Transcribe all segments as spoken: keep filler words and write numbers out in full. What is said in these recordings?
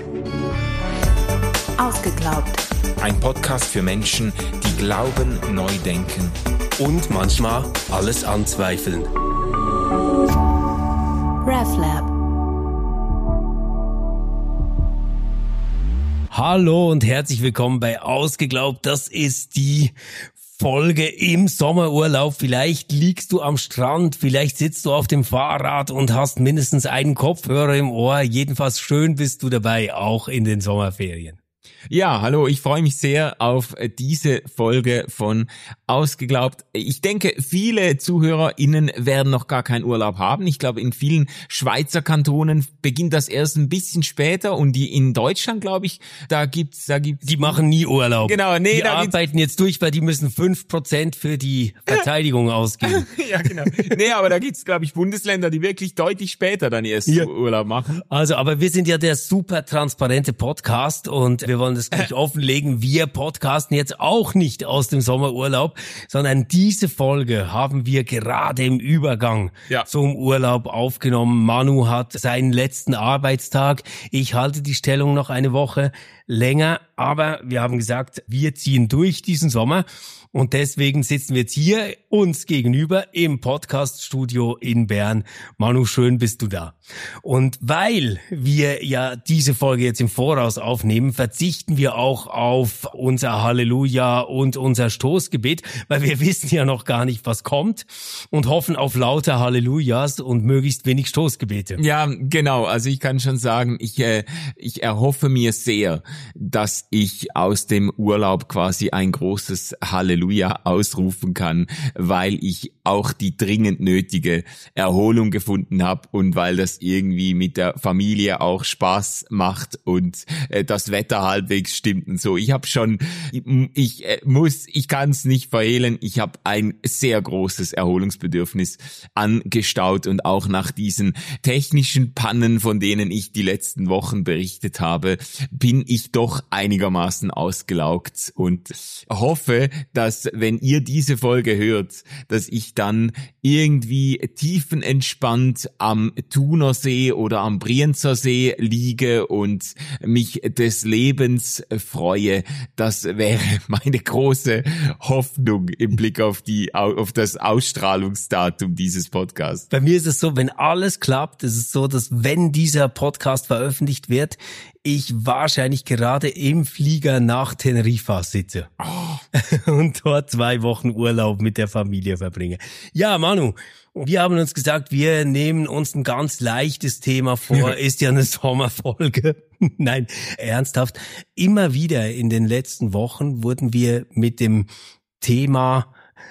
Ausgeglaubt. Ein Podcast für Menschen, die glauben, neu denken und manchmal alles anzweifeln. RefLab. Hallo und herzlich willkommen bei Ausgeglaubt. Das ist die Folge im Sommerurlaub. Vielleicht liegst du am Strand, vielleicht sitzt du auf dem Fahrrad und hast mindestens einen Kopfhörer im Ohr. Jedenfalls schön bist du dabei, auch in den Sommerferien. Ja, hallo, ich freue mich sehr auf diese Folge von Ausgeglaubt. Ich denke, viele ZuhörerInnen werden noch gar keinen Urlaub haben. Ich glaube, in vielen Schweizer Kantonen beginnt das erst ein bisschen später und die in Deutschland, glaube ich, da gibt's, da gibt's. Die machen nie Urlaub. Genau, nee, die da arbeiten jetzt durch, weil die müssen fünf Prozent für die Verteidigung ausgeben. Ja, genau. Nee, aber da gibt's, glaube ich, Bundesländer, die wirklich deutlich später dann erst ja. Urlaub machen. Also, aber wir sind ja der super transparente Podcast und wir wollen das gleich offenlegen. Wir podcasten jetzt auch nicht aus dem Sommerurlaub, sondern diese Folge haben wir gerade im Übergang ja. zum Urlaub aufgenommen. Manu hat seinen letzten Arbeitstag. Ich halte die Stellung noch eine Woche länger, aber wir haben gesagt, wir ziehen durch diesen Sommer. Und deswegen sitzen wir jetzt hier uns gegenüber im Podcast-Studio in Bern. Manu, schön bist du da. Und weil wir ja diese Folge jetzt im Voraus aufnehmen, verzichten wir auch auf unser Halleluja und unser Stoßgebet, weil wir wissen ja noch gar nicht, was kommt und hoffen auf lauter Hallelujas und möglichst wenig Stoßgebete. Ja, genau. Also ich kann schon sagen, ich, äh, ich erhoffe mir sehr, dass ich aus dem Urlaub quasi ein großes Halleluja ausrufen kann, weil ich auch die dringend nötige Erholung gefunden habe und weil das irgendwie mit der Familie auch Spaß macht und äh, das Wetter halbwegs stimmt und so. Ich habe schon, ich, ich äh, muss, ich kann es nicht verhehlen, ich habe ein sehr großes Erholungsbedürfnis angestaut und auch nach diesen technischen Pannen, von denen ich die letzten Wochen berichtet habe, bin ich doch einigermaßen ausgelaugt und hoffe, dass wenn ihr diese Folge hört, dass ich dann irgendwie tiefenentspannt am Thunersee oder am Brienzer See liege und mich des Lebens freue. Das wäre meine große Hoffnung im Blick auf die, auf das Ausstrahlungsdatum dieses Podcasts. Bei mir ist es so, wenn alles klappt, ist es so, dass wenn dieser Podcast veröffentlicht wird, ich wahrscheinlich gerade im Flieger nach Teneriffa sitze oh. und dort zwei Wochen Urlaub mit der Familie verbringe. Ja, Manu, wir haben uns gesagt, wir nehmen uns ein ganz leichtes Thema vor. Ist ja eine Sommerfolge. Nein, ernsthaft. Immer wieder in den letzten Wochen wurden wir mit dem Thema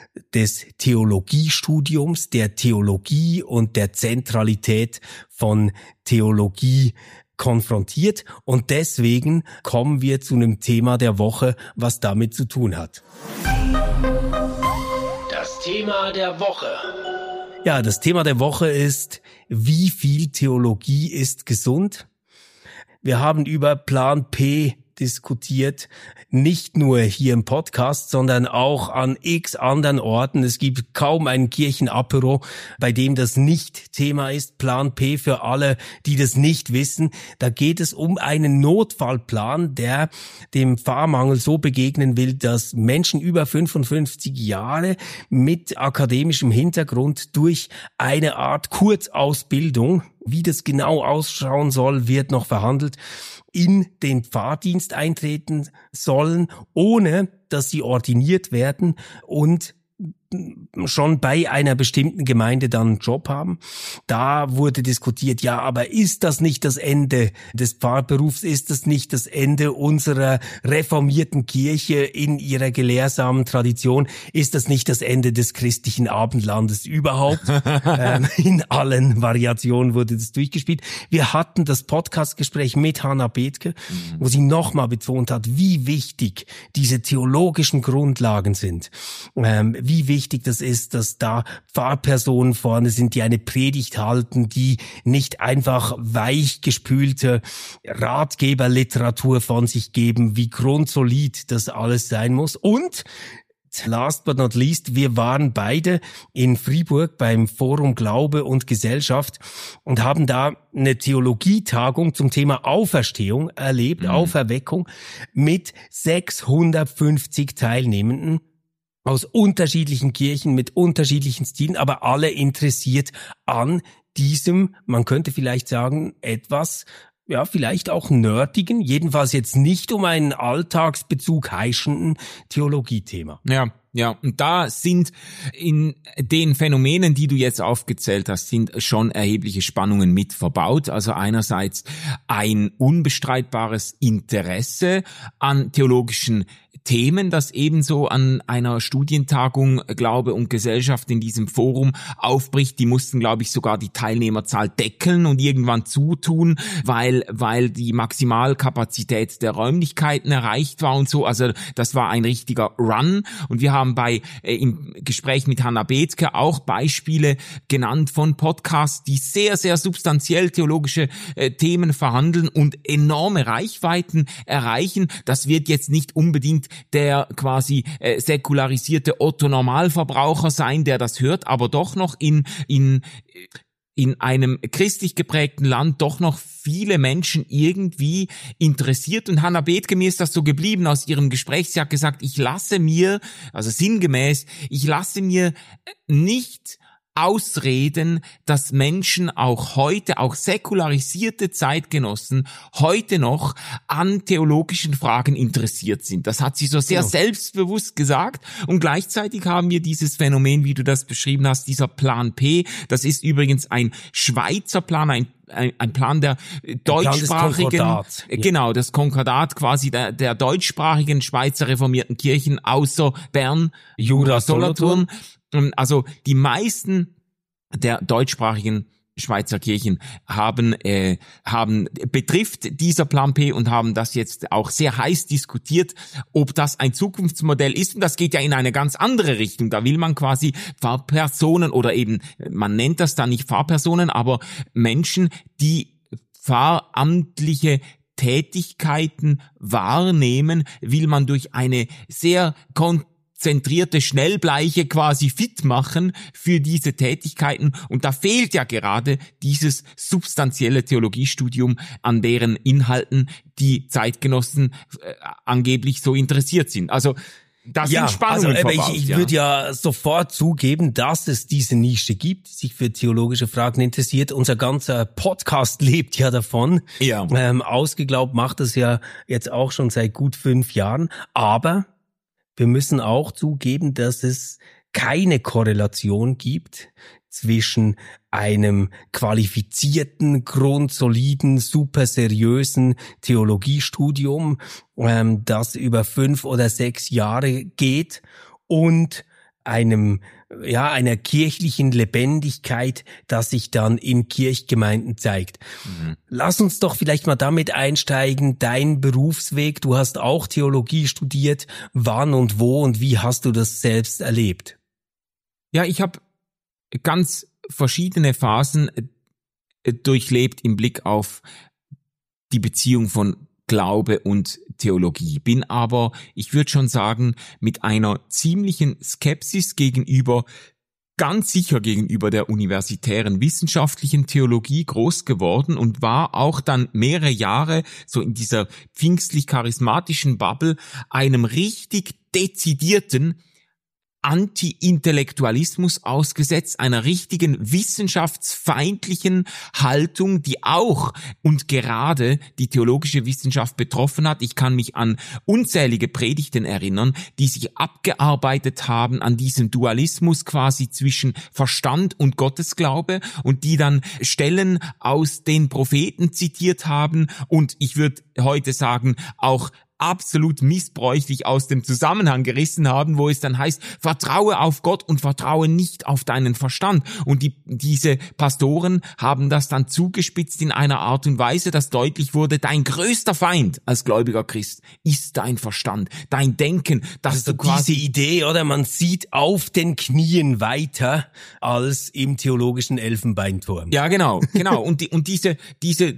des Theologiestudiums, der Theologie und der Zentralität von Theologie konfrontiert und deswegen kommen wir zu einem Thema der Woche, was damit zu tun hat. Das Thema der Woche. Ja, das Thema der Woche ist, wie viel Theologie ist gesund? Wir haben über Plan P diskutiert, nicht nur hier im Podcast, sondern auch an x anderen Orten. Es gibt kaum ein Kirchenapero, bei dem das nicht Thema ist. Plan P für alle, die das nicht wissen. Da geht es um einen Notfallplan, der dem Pfarrmangel so begegnen will, dass Menschen über fünfundfünfzig Jahre mit akademischem Hintergrund durch eine Art Kurzausbildung, wie das genau ausschauen soll, wird noch verhandelt, in den Pfarrdienst eintreten sollen, ohne dass sie ordiniert werden und schon bei einer bestimmten Gemeinde dann einen Job haben. Da wurde diskutiert, ja, aber ist das nicht das Ende des Pfarrberufs? Ist das nicht das Ende unserer reformierten Kirche in ihrer gelehrsamen Tradition? Ist das nicht das Ende des christlichen Abendlandes überhaupt? ähm, in allen Variationen wurde das durchgespielt. Wir hatten das Podcastgespräch mit Hannah Bethke, mhm. wo sie nochmal betont hat, wie wichtig diese theologischen Grundlagen sind, ähm, wie wichtig das ist, dass da Pfarrpersonen vorne sind, die eine Predigt halten, die nicht einfach weichgespülte Ratgeberliteratur von sich geben, wie grundsolid das alles sein muss. Und Und last but not least, wir waren beide in Fribourg beim Forum Glaube und Gesellschaft und haben da eine Theologietagung zum Thema Auferstehung erlebt, mhm. Auferweckung, mit sechshundertfünfzig Teilnehmenden aus unterschiedlichen Kirchen mit unterschiedlichen Stilen, aber alle interessiert an diesem, man könnte vielleicht sagen, etwas, ja, vielleicht auch nerdigen, jedenfalls jetzt nicht um einen Alltagsbezug heischenden Theologiethema. Ja, ja, und da sind in den Phänomenen, die du jetzt aufgezählt hast, sind schon erhebliche Spannungen mit verbaut. Also einerseits ein unbestreitbares Interesse an theologischen Themen, das ebenso an einer Studientagung Glaube und Gesellschaft in diesem Forum aufbricht. Die mussten, glaube ich, sogar die Teilnehmerzahl deckeln und irgendwann zutun, weil weil die Maximalkapazität der Räumlichkeiten erreicht war und so. Also das war ein richtiger Run. Und wir haben bei äh, im Gespräch mit Hannah Bethke auch Beispiele genannt von Podcasts, die sehr, sehr substanziell theologische äh, Themen verhandeln und enorme Reichweiten erreichen. Das wird jetzt nicht unbedingt der quasi äh, säkularisierte Otto-Normalverbraucher sein, der das hört, aber doch noch in in in einem christlich geprägten Land doch noch viele Menschen irgendwie interessiert. Und Hannah Bethke, mir ist das so geblieben aus ihrem Gespräch. Sie hat gesagt, ich lasse mir, also sinngemäß, ich lasse mir nicht ausreden, dass Menschen auch heute, auch säkularisierte Zeitgenossen, heute noch an theologischen Fragen interessiert sind. Das hat sie so sehr genau. selbstbewusst gesagt. Und gleichzeitig haben wir dieses Phänomen, wie du das beschrieben hast, dieser Plan P. Das ist übrigens ein Schweizer Plan, ein Ein, ein Plan der deutschsprachigen, Plan des genau, das Konkordat quasi der, der deutschsprachigen Schweizer reformierten Kirchen außer Bern, Jura, Solothurn. Also die meisten der deutschsprachigen Schweizer Kirchen haben äh, haben betrifft dieser Plan P und haben das jetzt auch sehr heiß diskutiert, ob das ein Zukunftsmodell ist. Und das geht ja in eine ganz andere Richtung. Da will man quasi Pfarrpersonen oder eben, man nennt das dann nicht Pfarrpersonen, aber Menschen, die pfarramtliche Tätigkeiten wahrnehmen, will man durch eine sehr kon- zentrierte Schnellbleiche quasi fit machen für diese Tätigkeiten. Und da fehlt ja gerade dieses substanzielle Theologiestudium, an deren Inhalten die Zeitgenossen äh, angeblich so interessiert sind. Also das ja, sind Spannungen also, verbaut, ich, ich ja. würde ja sofort zugeben, dass es diese Nische gibt, die sich für theologische Fragen interessiert. Unser ganzer Podcast lebt ja davon. Ja. Ähm, ausgeglaubt macht es ja jetzt auch schon seit gut fünf Jahren. Aber wir müssen auch zugeben, dass es keine Korrelation gibt zwischen einem qualifizierten, grundsoliden, super seriösen Theologiestudium, ähm, das über fünf oder sechs Jahre geht, und einem, ja, einer kirchlichen Lebendigkeit, das sich dann in Kirchgemeinden zeigt. Mhm. Lass uns doch vielleicht mal damit einsteigen, dein Berufsweg. Du hast auch Theologie studiert. Wann und wo und wie hast du das selbst erlebt? Ja, ich habe ganz verschiedene Phasen durchlebt im Blick auf die Beziehung von Glaube und Theologie, bin aber, ich würde schon sagen, mit einer ziemlichen Skepsis gegenüber, ganz sicher gegenüber der universitären wissenschaftlichen Theologie groß geworden und war auch dann mehrere Jahre so in dieser pfingstlich-charismatischen Bubble einem richtig dezidierten Anti-Intellektualismus ausgesetzt, einer richtigen wissenschaftsfeindlichen Haltung, die auch und gerade die theologische Wissenschaft betroffen hat. Ich kann mich an unzählige Predigten erinnern, die sich abgearbeitet haben an diesem Dualismus quasi zwischen Verstand und Gottesglaube und die dann Stellen aus den Propheten zitiert haben und ich würde heute sagen, auch absolut missbräuchlich aus dem Zusammenhang gerissen haben, wo es dann heißt, vertraue auf Gott und vertraue nicht auf deinen Verstand. Und die, diese Pastoren haben das dann zugespitzt in einer Art und Weise, dass deutlich wurde, dein größter Feind als gläubiger Christ ist dein Verstand, dein Denken, dass also du quasi... Diese Idee, oder? Man sieht auf den Knien weiter als im theologischen Elfenbeinturm. Ja, genau, genau. Und die, und diese, diese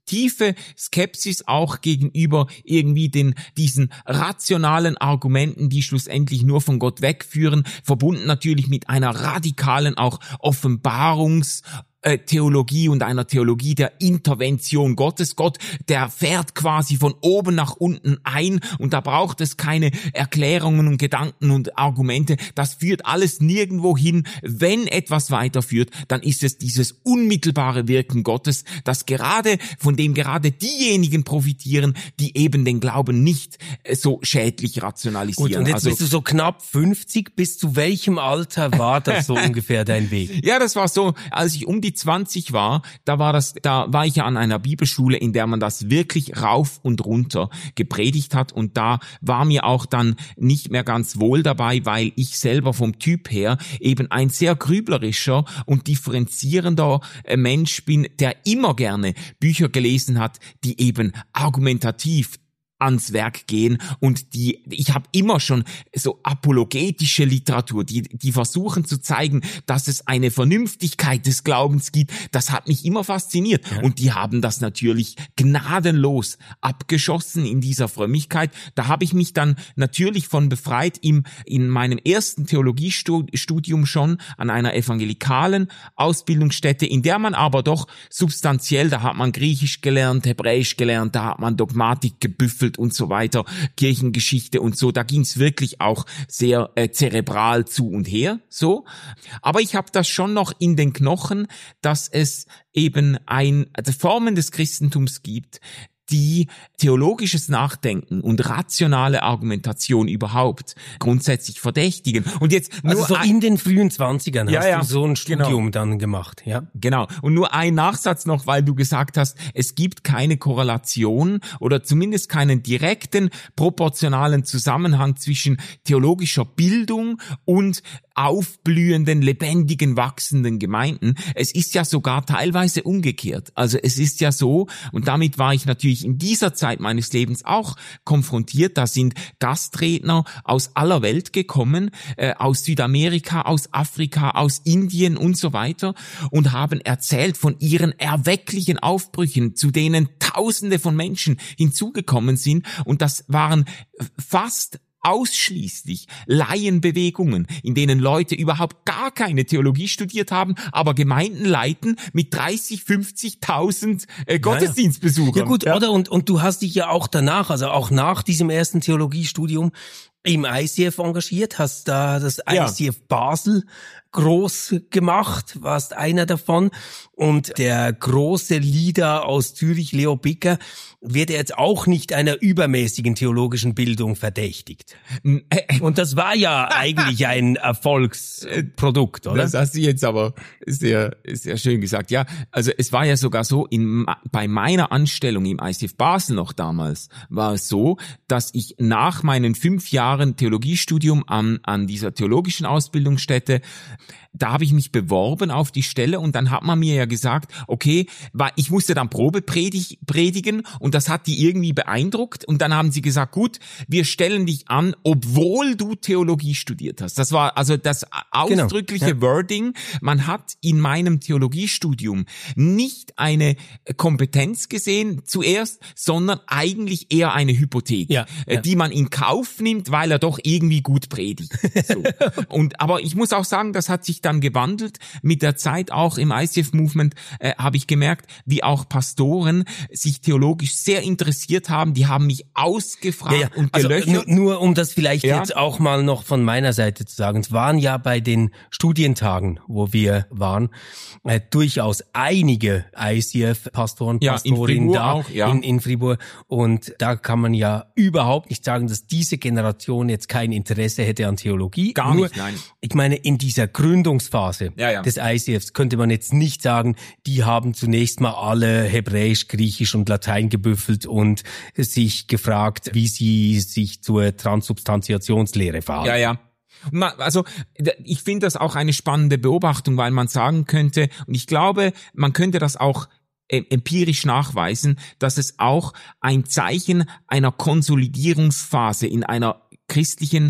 tiefe Skepsis auch gegenüber irgendwie den diesen rationalen Argumenten, die schlussendlich nur von Gott wegführen, verbunden natürlich mit einer radikalen auch Offenbarungs- Theologie und einer Theologie der Intervention Gottes. Gott, der fährt quasi von oben nach unten ein und da braucht es keine Erklärungen und Gedanken und Argumente. Das führt alles nirgendwo hin. Wenn etwas weiterführt, dann ist es dieses unmittelbare Wirken Gottes, das gerade, von dem gerade diejenigen profitieren, die eben den Glauben nicht so schädlich rationalisieren. Gut, und jetzt also, bist du so knapp fünfzig. Bis zu welchem Alter war das so ungefähr dein Weg? Ja, das war so, als ich um die zwanzig war, da war das, da war ich ja an einer Bibelschule, in der man das wirklich rauf und runter gepredigt hat und da war mir auch dann nicht mehr ganz wohl dabei, weil ich selber vom Typ her eben ein sehr grüblerischer und differenzierender Mensch bin, der immer gerne Bücher gelesen hat, die eben argumentativ ans Werk gehen und die, ich habe immer schon so apologetische Literatur, die die versuchen zu zeigen, dass es eine Vernünftigkeit des Glaubens gibt, das hat mich immer fasziniert ja. Und die haben das natürlich gnadenlos abgeschossen in dieser Frömmigkeit. Da habe ich mich dann natürlich von befreit im in meinem ersten Theologiestudium schon an einer evangelikalen Ausbildungsstätte, in der man aber doch substanziell, da hat man Griechisch gelernt, Hebräisch gelernt, da hat man Dogmatik gebüffelt und so weiter, Kirchengeschichte und so, da ging's wirklich auch sehr äh, zerebral zu und her, so. Aber ich habe das schon noch in den Knochen, dass es eben ein, also Formen des Christentums gibt, die theologisches Nachdenken und rationale Argumentation überhaupt grundsätzlich verdächtigen. Und jetzt nur also so in den frühen Zwanzigern ja, hast ja, du so ein Studium genau. dann gemacht, ja? Genau. Und nur ein Nachsatz noch, weil du gesagt hast, es gibt keine Korrelation oder zumindest keinen direkten proportionalen Zusammenhang zwischen theologischer Bildung und aufblühenden, lebendigen, wachsenden Gemeinden. Es ist ja sogar teilweise umgekehrt. Also es ist ja so, und damit war ich natürlich in dieser Zeit meines Lebens auch konfrontiert, da sind Gastredner aus aller Welt gekommen, äh, aus Südamerika, aus Afrika, aus Indien und so weiter und haben erzählt von ihren erwecklichen Aufbrüchen, zu denen Tausende von Menschen hinzugekommen sind und das waren fast ausschließlich Laienbewegungen, in denen Leute überhaupt gar keine Theologie studiert haben, aber Gemeinden leiten mit dreißig, fünfzigtausend äh, Gottesdienstbesuchern. Ja gut, ja. oder? Und, und du hast dich ja auch danach, also auch nach diesem ersten Theologiestudium im I C F engagiert, hast da das I C F ja. Basel groß gemacht, warst einer davon. Und der große Leader aus Zürich, Leo Bicker, wird jetzt auch nicht einer übermäßigen theologischen Bildung verdächtigt. Und das war ja eigentlich ein Erfolgsprodukt, oder? Das hast du jetzt aber sehr, sehr schön gesagt. Ja, also es war ja sogar so, in, bei meiner Anstellung im I C F Basel noch damals, war es so, dass ich nach meinen fünf Jahren Theologiestudium an, an dieser theologischen Ausbildungsstätte, da habe ich mich beworben auf die Stelle und dann hat man mir ja gesagt, okay, weil ich musste dann Probe predig, predigen und das hat die irgendwie beeindruckt und dann haben sie gesagt, gut, wir stellen dich an, obwohl du Theologie studiert hast. Das war also das ausdrückliche genau. ja. Wording. Man hat in meinem Theologiestudium nicht eine Kompetenz gesehen zuerst, sondern eigentlich eher eine Hypothek, ja, ja. die man in Kauf nimmt, weil er doch irgendwie gut predigt. So. Und aber ich muss auch sagen, das hat sich dann gewandelt. Mit der Zeit auch im I C F-Movement äh, habe ich gemerkt, wie auch Pastoren sich theologisch sehr interessiert haben. Die haben mich ausgefragt ja, ja. und gelöchert. Also, nur, nur um das vielleicht ja. jetzt auch mal noch von meiner Seite zu sagen. Es waren ja bei den Studientagen, wo wir waren, äh, durchaus einige I C F-Pastoren, ja, Pastorinnen da auch, ja. in, in Fribourg. Und da kann man ja überhaupt nicht sagen, dass diese Generation jetzt kein Interesse hätte an Theologie. Gar nur, nicht, nein. Ich meine, in dieser Gründungsphase ja, ja. des I C Fs könnte man jetzt nicht sagen, die haben zunächst mal alle Hebräisch, Griechisch und Latein gebüffelt und sich gefragt, wie sie sich zur Transsubstantiationslehre verhalten. Ja, ja. Also ich finde das auch eine spannende Beobachtung, weil man sagen könnte, und ich glaube, man könnte das auch empirisch nachweisen, dass es auch ein Zeichen einer Konsolidierungsphase in einer christlichen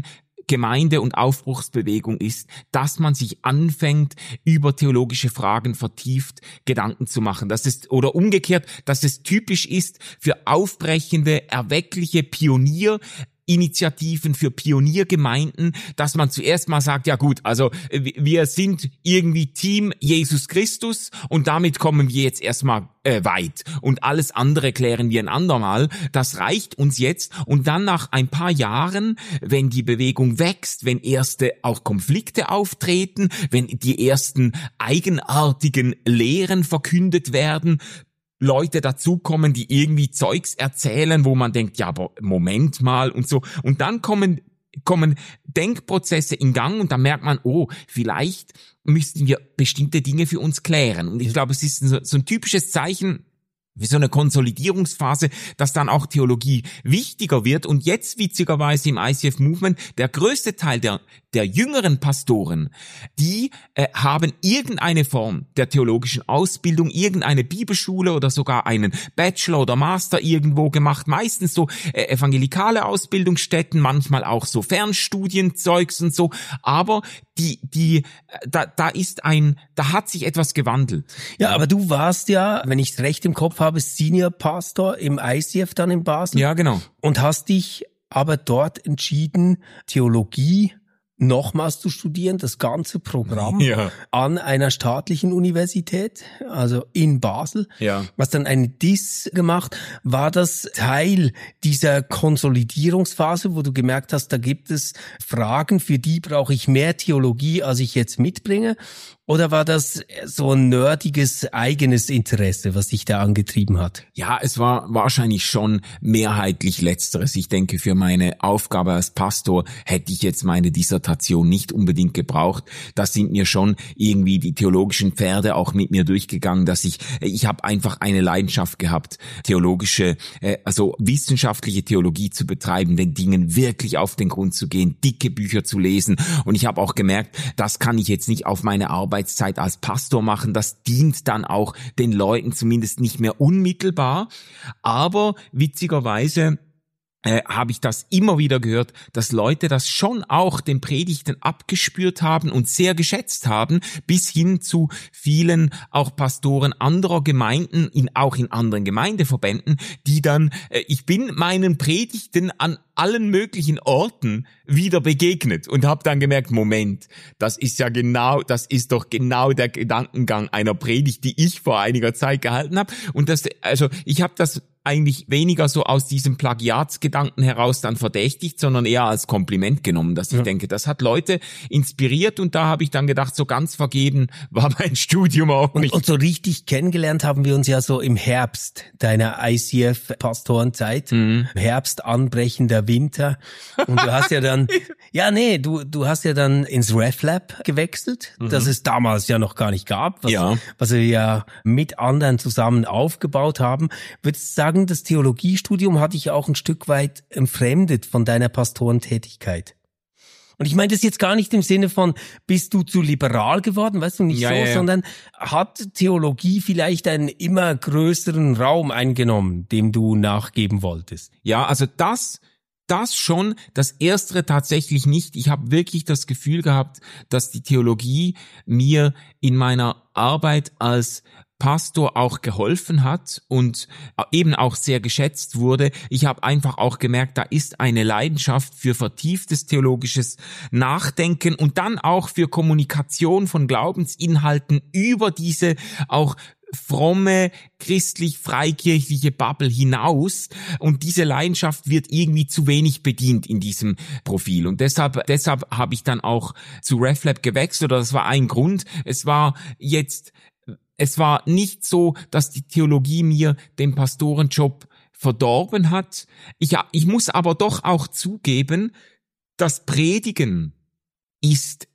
Gemeinde- und Aufbruchsbewegung ist, dass man sich anfängt, über theologische Fragen vertieft Gedanken zu machen. Das ist, oder umgekehrt, dass es typisch ist für aufbrechende, erweckliche Pionier- Initiativen für Pioniergemeinden, dass man zuerst mal sagt, ja gut, also wir sind irgendwie Team Jesus Christus und damit kommen wir jetzt erstmal äh, weit und alles andere klären wir ein andermal. Das reicht uns jetzt und dann nach ein paar Jahren, wenn die Bewegung wächst, wenn erste auch Konflikte auftreten, wenn die ersten eigenartigen Lehren verkündet werden, Leute dazukommen, die irgendwie Zeugs erzählen, wo man denkt, ja, aber Moment mal und so. Und dann kommen, kommen Denkprozesse in Gang und dann merkt man, oh, vielleicht müssten wir bestimmte Dinge für uns klären. Und ich glaube, es ist so, so ein typisches Zeichen wie so eine Konsolidierungsphase, dass dann auch Theologie wichtiger wird. Und jetzt witzigerweise im I C F-Movement, der größte Teil der der jüngeren Pastoren, die äh, haben irgendeine Form der theologischen Ausbildung, irgendeine Bibelschule oder sogar einen Bachelor oder Master irgendwo gemacht, meistens so äh, evangelikale Ausbildungsstätten, manchmal auch so Fernstudienzeugs und so, aber die die da da ist ein da hat sich etwas gewandelt. Ja, aber du warst ja, wenn ich es recht im Kopf habe, Senior Pastor im I C F dann in Basel. Ja, genau. Und hast dich aber dort entschieden, Theologie nochmals zu studieren, das ganze Programm ja. an einer staatlichen Universität, also in Basel. Ja. Was dann eine D I S gemacht, war das Teil dieser Konsolidierungsphase, wo du gemerkt hast, da gibt es Fragen, für die brauche ich mehr Theologie, als ich jetzt mitbringe? Oder war das so ein nerdiges eigenes Interesse, was dich da angetrieben hat? Ja, es war wahrscheinlich schon mehrheitlich Letzteres. Ich denke, für meine Aufgabe als Pastor hätte ich jetzt meine Dissertation nicht unbedingt gebraucht. Das sind mir schon irgendwie die theologischen Pferde auch mit mir durchgegangen, dass ich, ich habe einfach eine Leidenschaft gehabt, theologische, also wissenschaftliche Theologie zu betreiben, den Dingen wirklich auf den Grund zu gehen, dicke Bücher zu lesen. Und ich habe auch gemerkt, das kann ich jetzt nicht auf meine Arbeit Zeit als Pastor machen, das dient dann auch den Leuten zumindest nicht mehr unmittelbar, aber witzigerweise äh, habe ich das immer wieder gehört, dass Leute das schon auch den Predigten abgespürt haben und sehr geschätzt haben, bis hin zu vielen auch Pastoren anderer Gemeinden, in, auch in anderen Gemeindeverbänden, die dann, äh, ich bin meinen Predigten an allen möglichen Orten wieder begegnet und habe dann gemerkt, Moment, das ist ja genau, das ist doch genau der Gedankengang einer Predigt, die ich vor einiger Zeit gehalten habe. Und das, also ich habe das eigentlich weniger so aus diesem Plagiatsgedanken heraus dann verdächtigt, sondern eher als Kompliment genommen, dass ich ja. denke, das hat Leute inspiriert und da habe ich dann gedacht, so ganz vergeben war mein Studium auch nicht. Und, und so richtig kennengelernt haben wir uns ja so im Herbst deiner I C F-Pastorenzeit, mhm. Herbst anbrechender Winter und du hast ja dann, ja nee, du du hast ja dann ins RefLab gewechselt, mhm. das es damals ja noch gar nicht gab, was, ja. was wir ja mit anderen zusammen aufgebaut haben. Würdest du sagen, das Theologiestudium hat dich auch ein Stück weit entfremdet von deiner Pastorentätigkeit? Und ich meine das jetzt gar nicht im Sinne von, bist du zu liberal geworden, weißt du, nicht ja, so, ja, ja. sondern hat Theologie vielleicht einen immer größeren Raum eingenommen, dem du nachgeben wolltest? Ja, also das... Das schon, das Erstere tatsächlich nicht. Ich habe wirklich das Gefühl gehabt, dass die Theologie mir in meiner Arbeit als Pastor auch geholfen hat und eben auch sehr geschätzt wurde. Ich habe einfach auch gemerkt, da ist eine Leidenschaft für vertieftes theologisches Nachdenken und dann auch für Kommunikation von Glaubensinhalten über diese auch fromme, christlich-freikirchliche Bubble hinaus und diese Leidenschaft wird irgendwie zu wenig bedient in diesem Profil und deshalb deshalb habe ich dann auch zu RefLab gewechselt oder das war ein Grund. Es war jetzt es war nicht so, dass die Theologie mir den Pastorenjob verdorben hat. Ich ich muss aber doch auch zugeben, das Predigen ist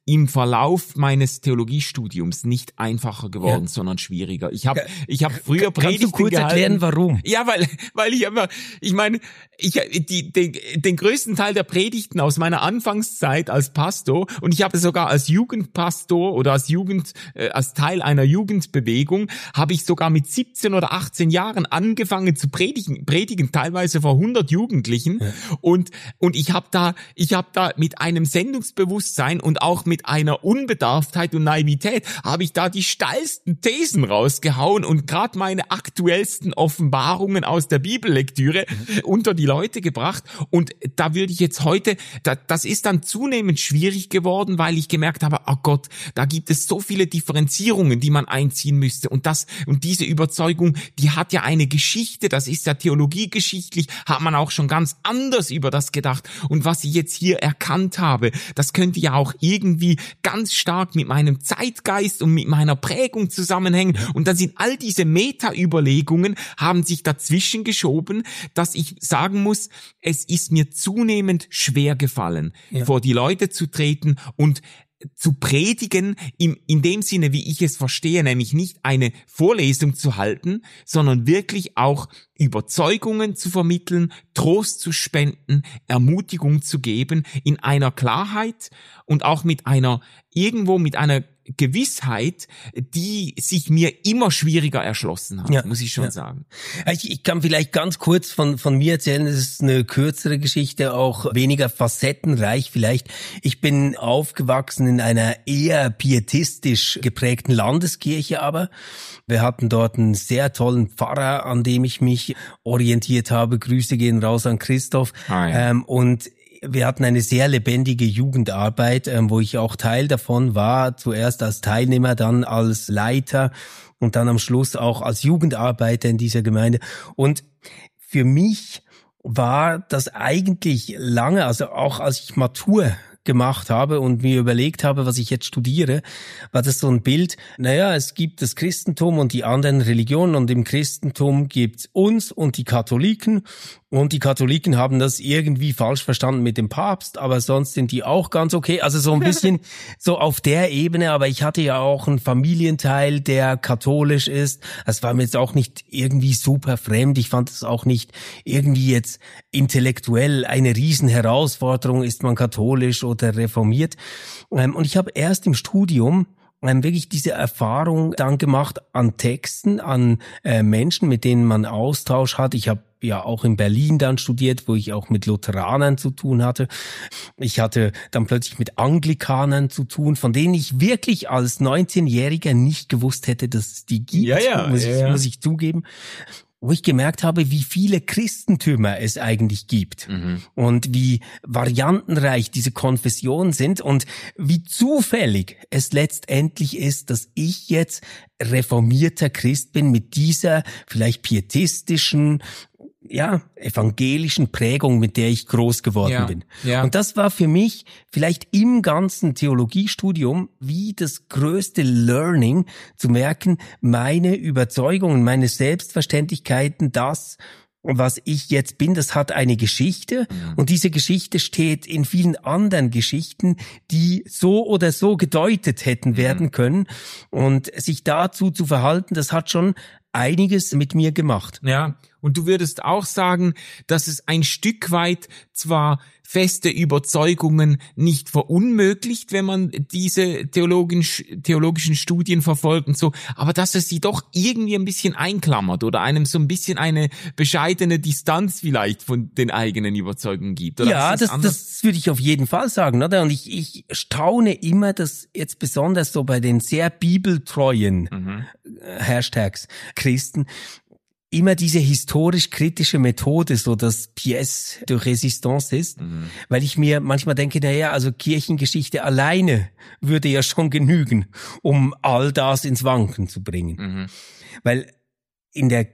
im Verlauf meines Theologiestudiums nicht einfacher geworden, ja. sondern schwieriger. Ich habe ich habe früher Predigten Kannst du kurz gehalten. erklären, warum? Ja, weil weil ich immer, ich meine, ich die den, den größten Teil der Predigten aus meiner Anfangszeit als Pastor, und ich habe sogar als Jugendpastor oder als Jugend äh, als Teil einer Jugendbewegung habe ich sogar mit siebzehn oder achtzehn Jahren angefangen zu predigen, predigen teilweise vor hundert Jugendlichen, ja. und und ich habe da ich habe da mit einem Sendungsbewusstsein und auch mit einer Unbedarftheit und Naivität habe ich da die steilsten Thesen rausgehauen und gerade meine aktuellsten Offenbarungen aus der Bibellektüre mhm. unter die Leute gebracht. Und da würde ich jetzt heute, da, das ist dann zunehmend schwierig geworden, weil ich gemerkt habe, oh Gott, da gibt es so viele Differenzierungen, die man einziehen müsste. Und das und diese Überzeugung, die hat ja eine Geschichte, das ist ja theologiegeschichtlich, hat man auch schon ganz anders über das gedacht. Und was ich jetzt hier erkannt habe, das könnte ja auch irgendwie ganz stark mit meinem Zeitgeist und mit meiner Prägung zusammenhängen. Und dann sind all diese Meta-Überlegungen, haben sich dazwischen geschoben, dass ich sagen muss, es ist mir zunehmend schwer gefallen, ja. vor die Leute zu treten und zu predigen, im, in dem Sinne, wie ich es verstehe, nämlich nicht eine Vorlesung zu halten, sondern wirklich auch Überzeugungen zu vermitteln, Trost zu spenden, Ermutigung zu geben, in einer Klarheit und auch mit einer, irgendwo mit einer Gewissheit, die sich mir immer schwieriger erschlossen hat, ja, muss ich schon ja. sagen. Ich, ich kann vielleicht ganz kurz von von mir erzählen, es ist eine kürzere Geschichte, auch weniger facettenreich vielleicht. Ich bin aufgewachsen in einer eher pietistisch geprägten Landeskirche, aber wir hatten dort einen sehr tollen Pfarrer, an dem ich mich orientiert habe. Grüße gehen raus an Christoph. Ah, ja. ähm, und wir hatten eine sehr lebendige Jugendarbeit, ähm, wo ich auch Teil davon war, zuerst als Teilnehmer, dann als Leiter und dann am Schluss auch als Jugendarbeiter in dieser Gemeinde. Und für mich war das eigentlich lange, also auch als ich Matur gemacht habe und mir überlegt habe, was ich jetzt studiere, war das so ein Bild, naja, es gibt das Christentum und die anderen Religionen und im Christentum gibt's uns und die Katholiken und die Katholiken haben das irgendwie falsch verstanden mit dem Papst, aber sonst sind die auch ganz okay, also so ein bisschen so auf der Ebene, aber ich hatte ja auch einen Familienteil, der katholisch ist, das war mir jetzt auch nicht irgendwie super fremd, ich fand es auch nicht irgendwie jetzt intellektuell eine Riesenherausforderung, ist man katholisch oder oder reformiert. Und ich habe erst im Studium wirklich diese Erfahrung dann gemacht an Texten, an Menschen, mit denen man Austausch hat. Ich habe ja auch in Berlin dann studiert, wo ich auch mit Lutheranern zu tun hatte. Ich hatte dann plötzlich mit Anglikanern zu tun, von denen ich wirklich als neunzehnjähriger nicht gewusst hätte, dass es die gibt, ja, ja, muss, ja, ich, ja. muss ich zugeben. Wo ich gemerkt habe, wie viele Christentümer es eigentlich gibt mhm. und wie variantenreich diese Konfessionen sind und wie zufällig es letztendlich ist, dass ich jetzt reformierter Christ bin mit dieser vielleicht pietistischen, ja, evangelischen Prägung, mit der ich groß geworden ja, bin. Ja. Und das war für mich vielleicht im ganzen Theologiestudium wie das größte Learning, zu merken, meine Überzeugungen, meine Selbstverständlichkeiten, das, was ich jetzt bin, das hat eine Geschichte mhm. und diese Geschichte steht in vielen anderen Geschichten, die so oder so gedeutet hätten mhm. werden können, und sich dazu zu verhalten, das hat schon einiges mit mir gemacht. Ja, und du würdest auch sagen, dass es ein Stück weit zwar feste Überzeugungen nicht verunmöglicht, wenn man diese theologischen, theologischen Studien verfolgt und so, aber dass es sie doch irgendwie ein bisschen einklammert oder einem so ein bisschen eine bescheidene Distanz vielleicht von den eigenen Überzeugungen gibt. Oder ja, das, das, das würde ich auf jeden Fall sagen, oder? Und ich, ich staune immer, dass jetzt besonders so bei den sehr bibeltreuen mhm. Hashtags Christen immer diese historisch-kritische Methode, so das Pièce de Résistance ist, mhm. weil ich mir manchmal denke, naja, also Kirchengeschichte alleine würde ja schon genügen, um all das ins Wanken zu bringen. Mhm. Weil in der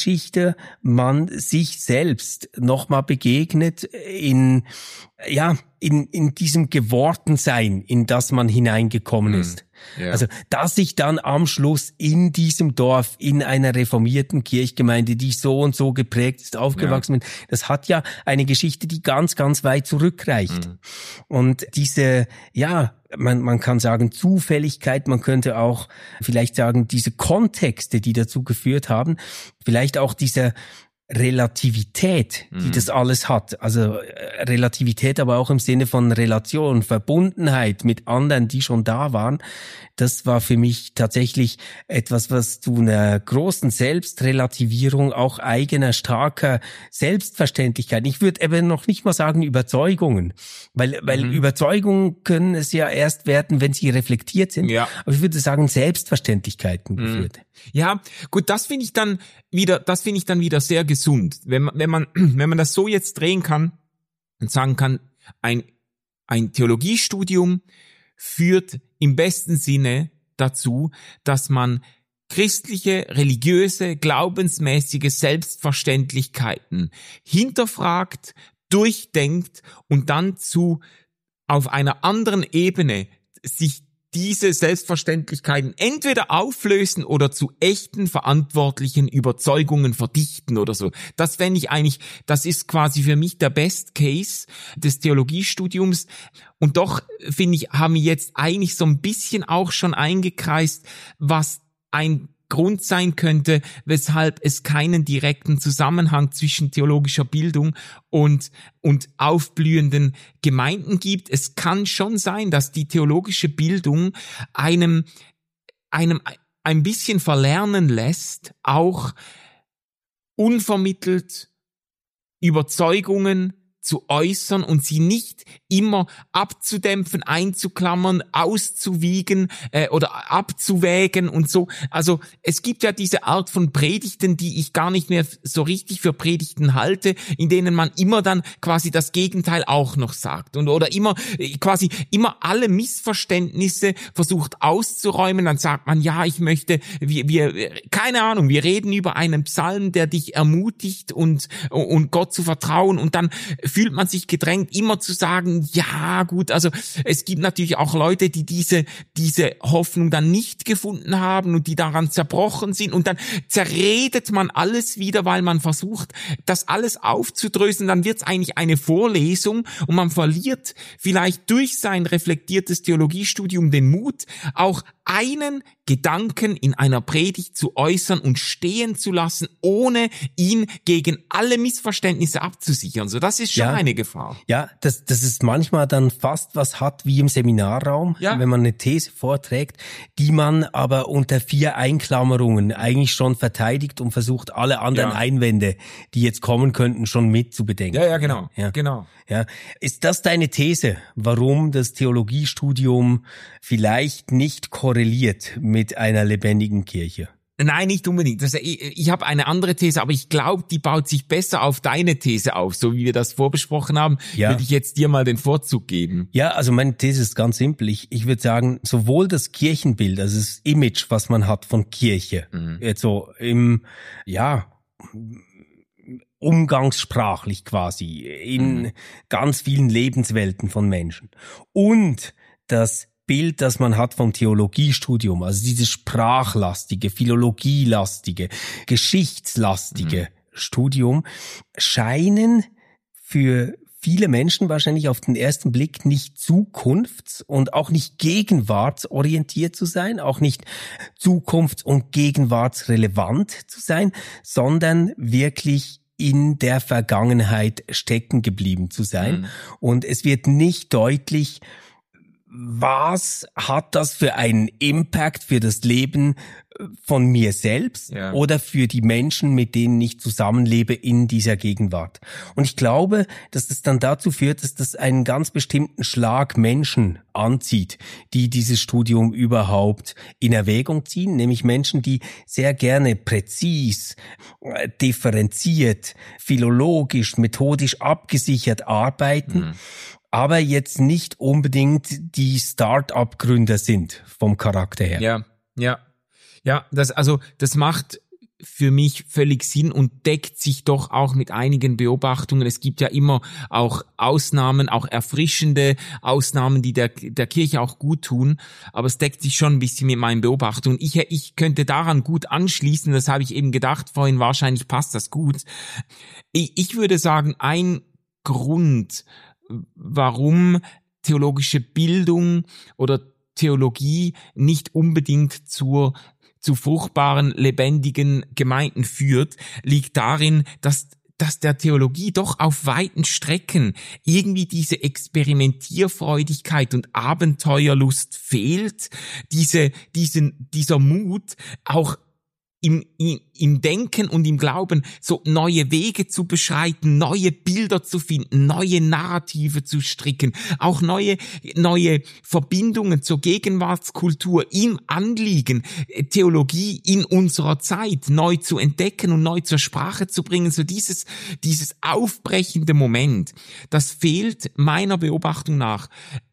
Kirchengeschichte man sich selbst nochmal begegnet in, ja, in, in diesem Gewordensein, in das man hineingekommen Mhm. ist. Ja. Also, dass ich dann am Schluss in diesem Dorf, in einer reformierten Kirchgemeinde, die so und so geprägt ist, aufgewachsen bin, das hat ja eine Geschichte, die ganz, ganz weit zurückreicht. Mhm. Und diese, ja, man, man kann sagen Zufälligkeit, man könnte auch vielleicht sagen, diese Kontexte, die dazu geführt haben, vielleicht auch diese Relativität, die Mhm. das alles hat. Also äh, Relativität, aber auch im Sinne von Relation, Verbundenheit mit anderen, die schon da waren. Das war für mich tatsächlich etwas, was zu einer großen Selbstrelativierung, auch eigener, starker Selbstverständlichkeit. Ich würde eben noch nicht mal sagen Überzeugungen, weil, weil Mhm. Überzeugungen können es ja erst werden, wenn sie reflektiert sind. Ja. Aber ich würde sagen Selbstverständlichkeiten geführt. Ja, gut, das finde ich dann wieder, das finde ich dann wieder sehr gesund. Wenn man, wenn man, wenn man das so jetzt drehen kann und sagen kann, ein, ein Theologiestudium führt im besten Sinne dazu, dass man christliche, religiöse, glaubensmäßige Selbstverständlichkeiten hinterfragt, durchdenkt und dann zu, auf einer anderen Ebene sich diese Selbstverständlichkeiten entweder auflösen oder zu echten verantwortlichen Überzeugungen verdichten oder so. Das fände ich eigentlich, das ist quasi für mich der Best Case des Theologiestudiums. Und doch, finde ich, haben wir jetzt eigentlich so ein bisschen auch schon eingekreist, was ein Grund sein könnte, weshalb es keinen direkten Zusammenhang zwischen theologischer Bildung und und aufblühenden Gemeinden gibt. Es kann schon sein, dass die theologische Bildung einem einem ein bisschen verlernen lässt, auch unvermittelt Überzeugungen zu äußern und sie nicht immer abzudämpfen, einzuklammern, auszuwiegen äh, oder abzuwägen und so. Also es gibt ja diese Art von Predigten, die ich gar nicht mehr so richtig für Predigten halte, in denen man immer dann quasi das Gegenteil auch noch sagt und oder immer äh, quasi immer alle Missverständnisse versucht auszuräumen. Dann sagt man, ja, ich möchte, wir, wir keine Ahnung, wir reden über einen Psalm, der dich ermutigt und und Gott zu vertrauen und dann fühlt man sich gedrängt, immer zu sagen, ja gut, also es gibt natürlich auch Leute, die diese diese Hoffnung dann nicht gefunden haben und die daran zerbrochen sind und dann zerredet man alles wieder, weil man versucht, das alles aufzudröseln, dann wird es eigentlich eine Vorlesung und man verliert vielleicht durch sein reflektiertes Theologiestudium den Mut, auch einen Gedanken in einer Predigt zu äußern und stehen zu lassen, ohne ihn gegen alle Missverständnisse abzusichern. So, das ist schon Ja. eine Gefahr. Ja, dass das ist manchmal dann fast was hat wie im Seminarraum, Ja. wenn man eine These vorträgt, die man aber unter vier Einklammerungen eigentlich schon verteidigt und versucht, alle anderen Ja. Einwände, die jetzt kommen könnten, schon mit zu bedenken. Ja, ja, genau. Ja. Genau. Ja, ist das deine These, warum das Theologiestudium vielleicht nicht korreliert mit einer lebendigen Kirche? Nein, nicht unbedingt. Das, ich ich habe eine andere These, aber ich glaube, die baut sich besser auf deine These auf, so wie wir das vorbesprochen haben. Ja. Würde ich jetzt dir mal den Vorzug geben. Ja, also meine These ist ganz simpel. Ich, ich würde sagen, sowohl das Kirchenbild, also das Image, was man hat von Kirche, Mhm. jetzt so im, ja, umgangssprachlich quasi, in Mhm. ganz vielen Lebenswelten von Menschen. Und das Bild, das man hat vom Theologiestudium, also dieses sprachlastige, philologielastige, geschichtslastige Studium, scheinen für viele Menschen wahrscheinlich auf den ersten Blick nicht zukunfts- und auch nicht gegenwartsorientiert zu sein, auch nicht zukunfts- und gegenwartsrelevant zu sein, sondern wirklich in der Vergangenheit stecken geblieben zu sein. Mhm. Und es wird nicht deutlich, was hat das für einen Impact für das Leben von mir selbst Ja. oder für die Menschen, mit denen ich zusammenlebe in dieser Gegenwart. Und ich glaube, dass das dann dazu führt, dass das einen ganz bestimmten Schlag Menschen anzieht, die dieses Studium überhaupt in Erwägung ziehen, nämlich Menschen, die sehr gerne präzis, äh, differenziert, philologisch, methodisch abgesichert arbeiten, Mhm. aber jetzt nicht unbedingt die Start-up-Gründer sind vom Charakter her. Ja, ja. Ja, das, also, das macht für mich völlig Sinn und deckt sich doch auch mit einigen Beobachtungen. Es gibt ja immer auch Ausnahmen, auch erfrischende Ausnahmen, die der, der Kirche auch gut tun, aber es deckt sich schon ein bisschen mit meinen Beobachtungen. Ich, ich könnte daran gut anschließen, das habe ich eben gedacht vorhin, wahrscheinlich passt das gut. Ich, ich würde sagen, ein Grund, warum theologische Bildung oder Theologie nicht unbedingt zur zu fruchtbaren, lebendigen Gemeinden führt, liegt darin, dass dass der Theologie doch auf weiten Strecken irgendwie diese Experimentierfreudigkeit und Abenteuerlust fehlt, diese diesen dieser Mut auch Im, im, im Denken und im Glauben so neue Wege zu beschreiten, neue Bilder zu finden, neue Narrative zu stricken, auch neue neue Verbindungen zur Gegenwartskultur im Anliegen, Theologie in unserer Zeit neu zu entdecken und neu zur Sprache zu bringen. So dieses dieses aufbrechende Moment, das fehlt meiner Beobachtung nach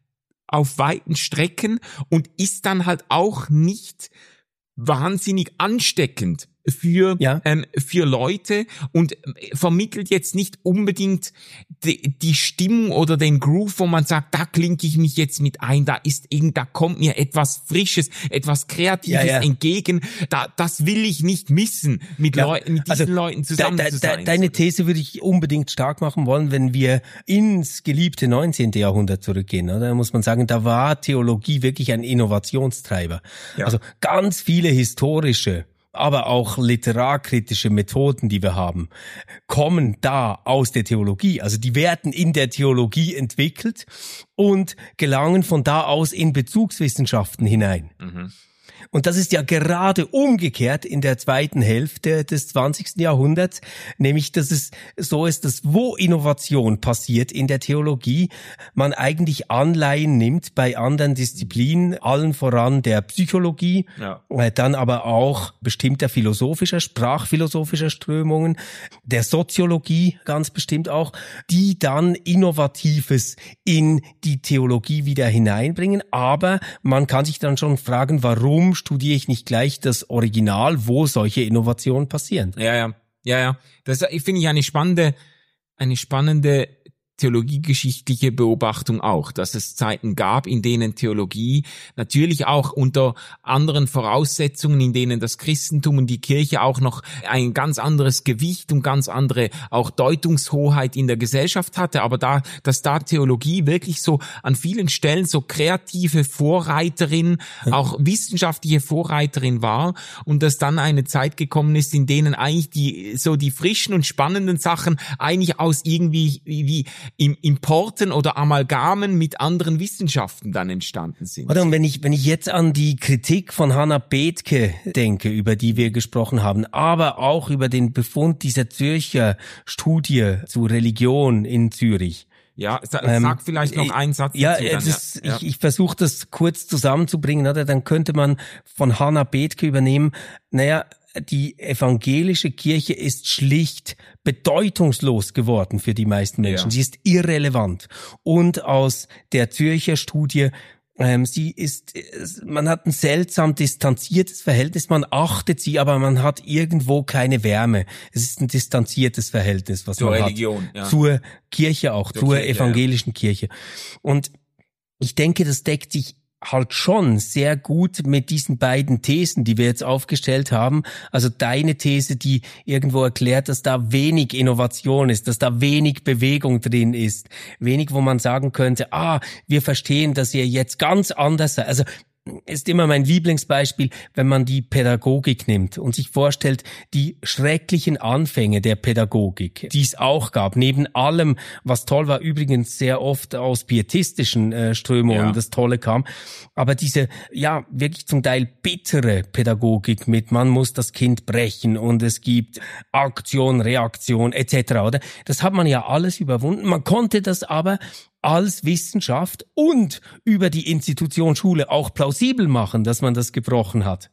auf weiten Strecken und ist dann halt auch nicht wahnsinnig ansteckend für ja. ähm, für Leute und vermittelt jetzt nicht unbedingt die, die Stimmung oder den Groove, wo man sagt, da klinke ich mich jetzt mit ein, da ist irgend, da kommt mir etwas Frisches, etwas Kreatives ja, ja. entgegen, da das will ich nicht missen, mit ja. Leuten, mit diesen also, Leuten zusammen de, zu de, sein. Deine These würde ich unbedingt stark machen wollen, wenn wir ins geliebte neunzehnten Jahrhundert zurückgehen, oder? Da muss man sagen, da war Theologie wirklich ein Innovationstreiber. Ja. Also ganz viele historische aber auch literarkritische Methoden, die wir haben, kommen da aus der Theologie. Also die werden in der Theologie entwickelt und gelangen von da aus in Bezugswissenschaften hinein. Mhm. Und das ist ja gerade umgekehrt in der zweiten Hälfte des zwanzigsten Jahrhunderts, nämlich dass es so ist, dass wo Innovation passiert in der Theologie, man eigentlich Anleihen nimmt bei anderen Disziplinen, allen voran der Psychologie, ja. dann aber auch bestimmter philosophischer, sprachphilosophischer Strömungen, der Soziologie ganz bestimmt auch, die dann Innovatives in die Theologie wieder hineinbringen. Aber man kann sich dann schon fragen, warum studiere ich nicht gleich das Original, wo solche Innovationen passieren? Ja, ja, ja, ja. Das finde ich eine spannende, eine spannende theologiegeschichtliche Beobachtung auch, dass es Zeiten gab, in denen Theologie natürlich auch unter anderen Voraussetzungen, in denen das Christentum und die Kirche auch noch ein ganz anderes Gewicht und ganz andere auch Deutungshoheit in der Gesellschaft hatte, aber da, dass da Theologie wirklich so an vielen Stellen so kreative Vorreiterin, auch wissenschaftliche Vorreiterin war und dass dann eine Zeit gekommen ist, in denen eigentlich die, so die frischen und spannenden Sachen eigentlich aus irgendwie, wie im Importen oder Amalgamen mit anderen Wissenschaften dann entstanden sind. Oder und wenn ich wenn ich jetzt an die Kritik von Hannah Bethke denke, über die wir gesprochen haben, aber auch über den Befund dieser Zürcher Studie zu Religion in Zürich. Ja, sag ähm, vielleicht noch einen Satz ja, dazu. Dann, das, ja, ich, ich versuche das kurz zusammenzubringen, oder? Dann könnte man von Hannah Bethke übernehmen, naja, die evangelische Kirche ist schlicht bedeutungslos geworden für die meisten Menschen. Ja. Sie ist irrelevant. Und aus der Zürcher Studie, ähm, sie ist, man hat ein seltsam distanziertes Verhältnis, man achtet sie, aber man hat irgendwo keine Wärme. Es ist ein distanziertes Verhältnis, was zur man Religion, hat. Ja. Zur Kirche auch, zur, zur Kirche, evangelischen ja. Kirche. Und ich denke, das deckt sich halt schon sehr gut mit diesen beiden Thesen, die wir jetzt aufgestellt haben. Also deine These, die irgendwo erklärt, dass da wenig Innovation ist, dass da wenig Bewegung drin ist. Wenig, wo man sagen könnte, ah, wir verstehen, dass ihr jetzt ganz anders seid. Also ist immer mein Lieblingsbeispiel, wenn man die Pädagogik nimmt und sich vorstellt, die schrecklichen Anfänge der Pädagogik, die es auch gab, neben allem, was toll war, übrigens sehr oft aus pietistischen äh, Strömungen, ja. das Tolle kam, aber diese, ja, wirklich zum Teil bittere Pädagogik mit, man muss das Kind brechen und es gibt Aktion, Reaktion et cetera, oder? Das hat man ja alles überwunden, man konnte das aber als Wissenschaft und über die Institution Schule auch plausibel machen, dass man das gebrochen hat.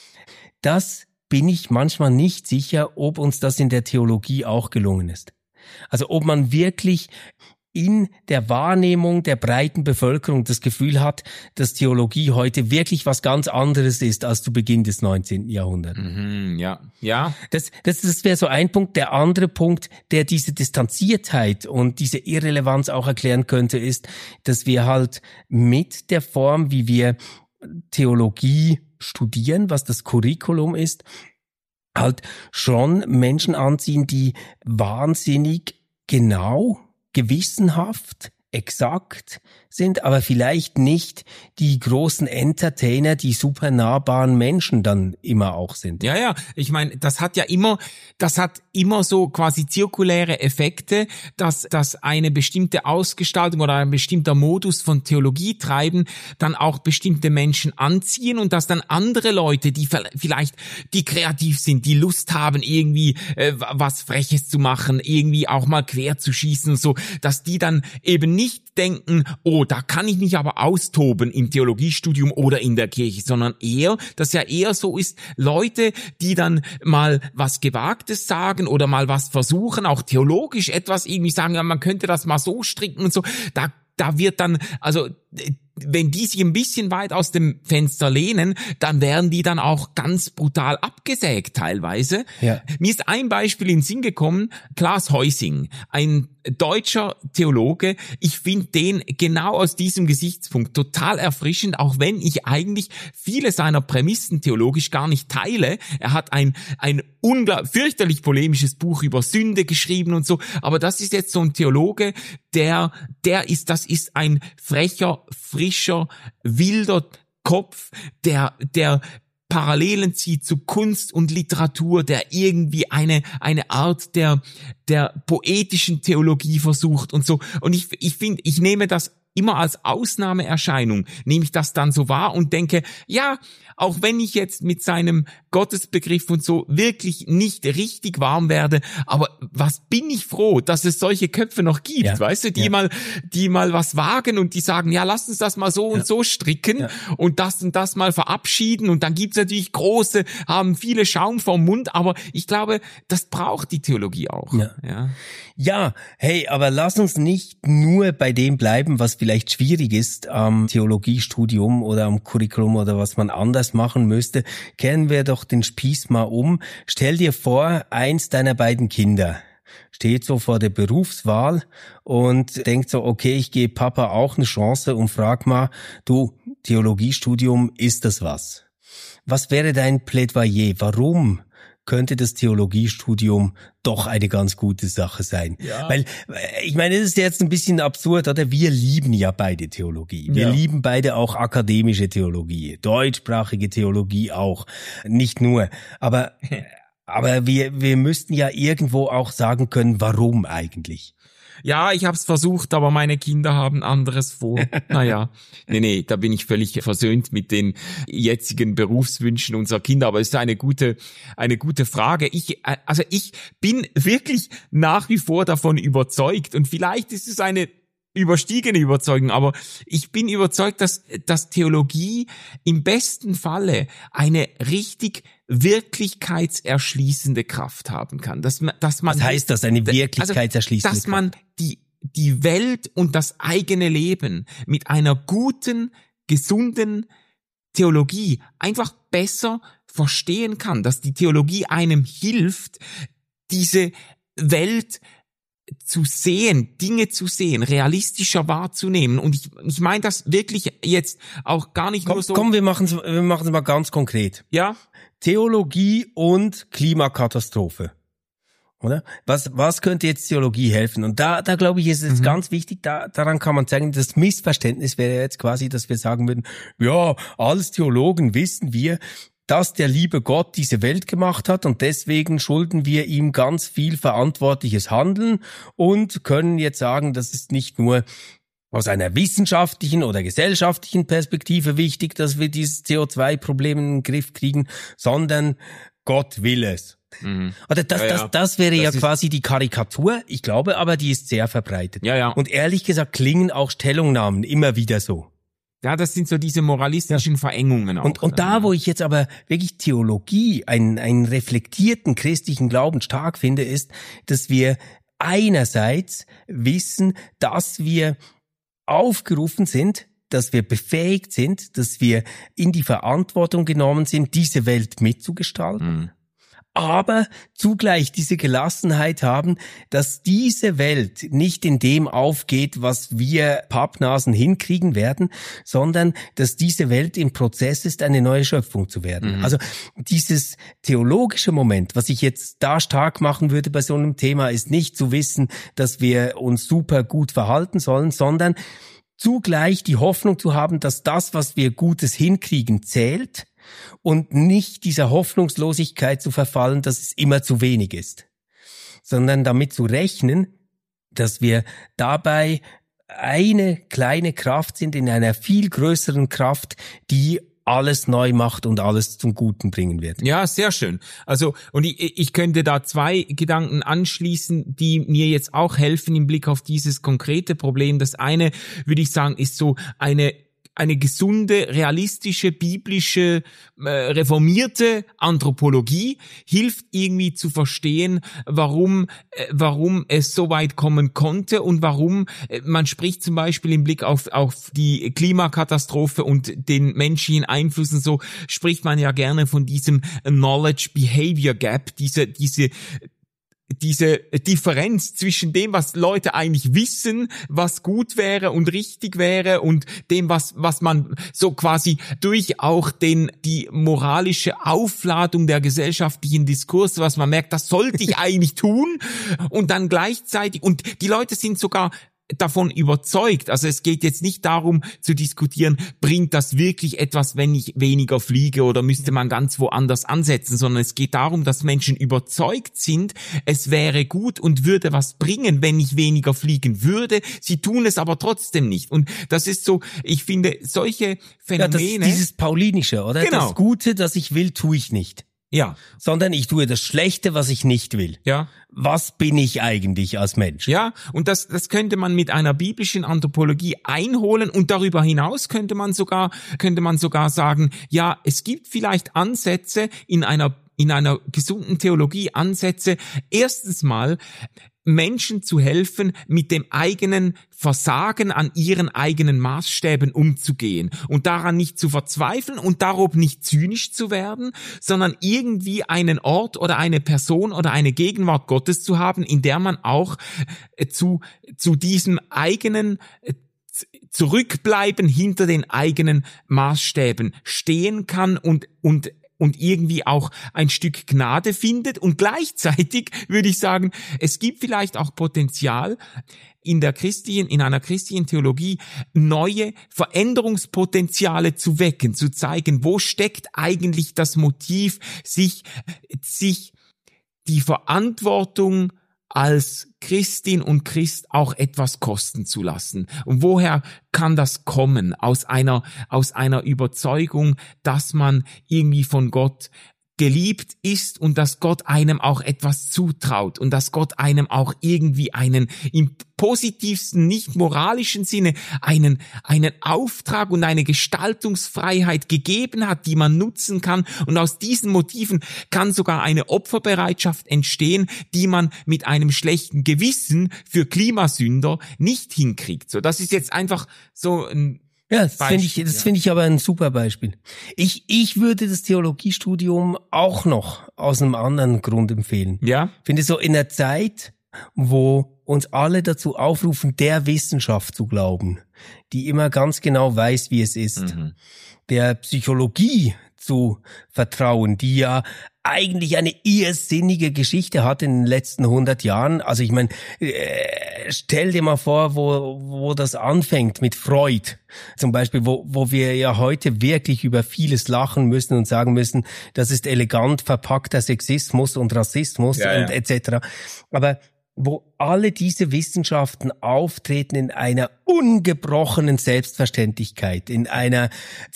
Das bin ich manchmal nicht sicher, ob uns das in der Theologie auch gelungen ist. Also ob man wirklich in der Wahrnehmung der breiten Bevölkerung das Gefühl hat, dass Theologie heute wirklich was ganz anderes ist als zu Beginn des neunzehnten Jahrhunderts. Mhm, ja, ja. Das, das, das wäre so ein Punkt. Der andere Punkt, der diese Distanziertheit und diese Irrelevanz auch erklären könnte, ist, dass wir halt mit der Form, wie wir Theologie studieren, was das Curriculum ist, halt schon Menschen anziehen, die wahnsinnig genau, gewissenhaft, exakt sind, aber vielleicht nicht die großen Entertainer, die super nahbaren Menschen dann immer auch sind. Ja, ja, ich meine, das hat ja immer, das hat immer so quasi zirkuläre Effekte, dass, dass eine bestimmte Ausgestaltung oder ein bestimmter Modus von Theologie treiben dann auch bestimmte Menschen anziehen und dass dann andere Leute, die vielleicht, die kreativ sind, die Lust haben, irgendwie äh, was Freches zu machen, irgendwie auch mal quer zu schießen und so, dass die dann eben nicht denken, oh, da kann ich mich aber austoben im Theologiestudium oder in der Kirche, sondern eher, dass ja eher so ist, Leute, die dann mal was Gewagtes sagen oder mal was versuchen, auch theologisch etwas irgendwie sagen, ja, man könnte das mal so stricken und so, da, da wird dann, also, wenn die sich ein bisschen weit aus dem Fenster lehnen, dann werden die dann auch ganz brutal abgesägt teilweise. Ja. Mir ist ein Beispiel in den Sinn gekommen, Klaas Heusing, ein deutscher Theologe. Ich finde den genau aus diesem Gesichtspunkt total erfrischend, auch wenn ich eigentlich viele seiner Prämissen theologisch gar nicht teile. Er hat ein ein unglaublich fürchterlich polemisches Buch über Sünde geschrieben und so, aber das ist jetzt so ein Theologe, der der ist, das ist ein frecher, frischer, wilder Kopf, der der Parallelen zieht zu Kunst und Literatur, der irgendwie eine eine Art der der poetischen Theologie versucht und so. Und ich ich finde, ich nehme das immer als Ausnahmeerscheinung, nehme ich das dann so wahr und denke, ja, auch wenn ich jetzt mit seinem Gottesbegriff und so wirklich nicht richtig warm werde, aber was bin ich froh, dass es solche Köpfe noch gibt, ja, weißt du, die ja. mal, die mal was wagen und die sagen, ja, lass uns das mal so ja. und so stricken ja. und das und das mal verabschieden und dann gibt's natürlich große, haben viele Schaum vom Mund, aber ich glaube, das braucht die Theologie auch. Ja, ja. ja hey, aber lass uns nicht nur bei dem bleiben, was vielleicht schwierig ist am Theologiestudium oder am Curriculum oder was man anders machen müsste. Kehren wir doch den Spieß mal um. Stell dir vor, eins deiner beiden Kinder steht so vor der Berufswahl und denkt so, okay, ich gebe Papa auch eine Chance und frag mal, du, Theologiestudium, ist das was? Was wäre dein Plädoyer? Warum könnte das Theologiestudium doch eine ganz gute Sache sein? Ja. Weil, ich meine, es ist jetzt ein bisschen absurd, oder? Wir lieben ja beide Theologie. Wir ja. lieben beide auch akademische Theologie, deutschsprachige Theologie auch. Nicht nur. Aber, aber wir, wir müssten ja irgendwo auch sagen können, warum eigentlich? Ja, ich habe es versucht, aber meine Kinder haben anderes vor. Naja, nee, nee, da bin ich völlig versöhnt mit den jetzigen Berufswünschen unserer Kinder. Aber es ist eine gute, eine gute Frage. Ich, also ich bin wirklich nach wie vor davon überzeugt und vielleicht ist es eine überstiegene Überzeugung, aber ich bin überzeugt, dass, dass Theologie im besten Falle eine richtig wirklichkeitserschließende Kraft haben kann. Dass man, dass man, was heißt das, eine wirklichkeitserschließende also, dass man die, die Welt und das eigene Leben mit einer guten, gesunden Theologie einfach besser verstehen kann, dass die Theologie einem hilft, diese Welt zu sehen, Dinge zu sehen, realistischer wahrzunehmen. Und ich, ich meine das wirklich jetzt auch gar nicht komm, nur so. Komm, wir machen's, wir machen's mal ganz konkret. Ja? Theologie und Klimakatastrophe. Oder? Was, was könnte jetzt Theologie helfen? Und da, da glaube ich, ist es mhm. ganz wichtig, da, daran kann man sagen, das Missverständnis wäre jetzt quasi, dass wir sagen würden, ja, als Theologen wissen wir, dass der liebe Gott diese Welt gemacht hat und deswegen schulden wir ihm ganz viel verantwortliches Handeln und können jetzt sagen, das ist nicht nur aus einer wissenschaftlichen oder gesellschaftlichen Perspektive wichtig, dass wir dieses C O zwei Problem in den Griff kriegen, sondern Gott will es. Mhm. Oder das, ja, ja. das, das wäre das ja quasi die Karikatur. Ich glaube aber, die ist sehr verbreitet. Ja, ja. Und ehrlich gesagt klingen auch Stellungnahmen immer wieder so. Ja, das sind so diese moralistischen ja. Verengungen auch. Und, und da, wo ich jetzt aber wirklich Theologie, einen, einen reflektierten christlichen Glauben stark finde, ist, dass wir einerseits wissen, dass wir aufgerufen sind, dass wir befähigt sind, dass wir in die Verantwortung genommen sind, diese Welt mitzugestalten. Mhm. Aber zugleich diese Gelassenheit haben, dass diese Welt nicht in dem aufgeht, was wir Pappnasen hinkriegen werden, sondern dass diese Welt im Prozess ist, eine neue Schöpfung zu werden. Mhm. Also dieses theologische Moment, was ich jetzt da stark machen würde bei so einem Thema, ist nicht zu wissen, dass wir uns super gut verhalten sollen, sondern zugleich die Hoffnung zu haben, dass das, was wir Gutes hinkriegen, zählt, und nicht dieser Hoffnungslosigkeit zu verfallen, dass es immer zu wenig ist, sondern damit zu rechnen, dass wir dabei eine kleine Kraft sind in einer viel größeren Kraft, die alles neu macht und alles zum Guten bringen wird. Ja, sehr schön. Also, und ich, ich könnte da zwei Gedanken anschließen, die mir jetzt auch helfen im Blick auf dieses konkrete Problem. Das eine, würde ich sagen, ist so eine eine gesunde, realistische, biblische, äh, reformierte Anthropologie hilft irgendwie zu verstehen, warum äh, warum es so weit kommen konnte und warum äh, man spricht zum Beispiel im Blick auf auf die Klimakatastrophe und den menschlichen Einflüssen, so spricht man ja gerne von diesem Knowledge-Behavior Gap, diese diese diese Differenz zwischen dem, was Leute eigentlich wissen, was gut wäre und richtig wäre, und dem, was was man so quasi durch auch den die moralische Aufladung der gesellschaftlichen Diskurse, was man merkt, das sollte ich eigentlich tun, und dann gleichzeitig, und die Leute sind sogar davon überzeugt. Also es geht jetzt nicht darum zu diskutieren, bringt das wirklich etwas, wenn ich weniger fliege, oder müsste man ganz woanders ansetzen, sondern es geht darum, dass Menschen überzeugt sind, es wäre gut und würde was bringen, wenn ich weniger fliegen würde. Sie tun es aber trotzdem nicht. Und das ist so, ich finde, solche Phänomene... Ja, das, dieses Paulinische, oder? Genau. Das Gute, das ich will, tue ich nicht. Ja. Sondern ich tue das Schlechte, was ich nicht will. Ja. Was bin ich eigentlich als Mensch? Ja, und das, das könnte man mit einer biblischen Anthropologie einholen, und darüber hinaus könnte man sogar, könnte man sogar sagen, ja, es gibt vielleicht Ansätze in einer, in einer gesunden Theologie, Ansätze, erstens mal, Menschen zu helfen, mit dem eigenen Versagen an ihren eigenen Maßstäben umzugehen und daran nicht zu verzweifeln und darob nicht zynisch zu werden, sondern irgendwie einen Ort oder eine Person oder eine Gegenwart Gottes zu haben, in der man auch zu, zu diesem eigenen Zurückbleiben hinter den eigenen Maßstäben stehen kann und, und und irgendwie auch ein Stück Gnade findet. Und gleichzeitig würde ich sagen, es gibt vielleicht auch Potenzial in der christlichen, in einer christlichen Theologie, neue Veränderungspotenziale zu wecken, zu zeigen, wo steckt eigentlich das Motiv, sich, sich die Verantwortung als Christin und Christ auch etwas kosten zu lassen. Und woher kann das kommen? Aus einer, aus einer Überzeugung, dass man irgendwie von Gott geliebt ist und dass Gott einem auch etwas zutraut und dass Gott einem auch irgendwie einen, im positivsten, nicht moralischen Sinne, einen, einen Auftrag und eine Gestaltungsfreiheit gegeben hat, die man nutzen kann. Und aus diesen Motiven kann sogar eine Opferbereitschaft entstehen, die man mit einem schlechten Gewissen für Klimasünder nicht hinkriegt. So, das ist jetzt einfach so ein Ja, das finde ich, das ja. finde ich aber ein super Beispiel. Ich, ich würde das Theologiestudium auch noch aus einem anderen Grund empfehlen. Ja. Ich finde so in der Zeit, wo uns alle dazu aufrufen, der Wissenschaft zu glauben, die immer ganz genau weiß, wie es ist, mhm. der Psychologie zu vertrauen, die ja eigentlich eine irrsinnige Geschichte hat in den letzten hundert Jahren. Also ich meine, äh, stell dir mal vor, wo wo das anfängt mit Freud zum Beispiel, wo wo wir ja heute wirklich über vieles lachen müssen und sagen müssen, das ist elegant verpackter Sexismus und Rassismus ja, und ja. et cetera. Aber wo alle diese Wissenschaften auftreten in einer ungebrochenen Selbstverständlichkeit, in einer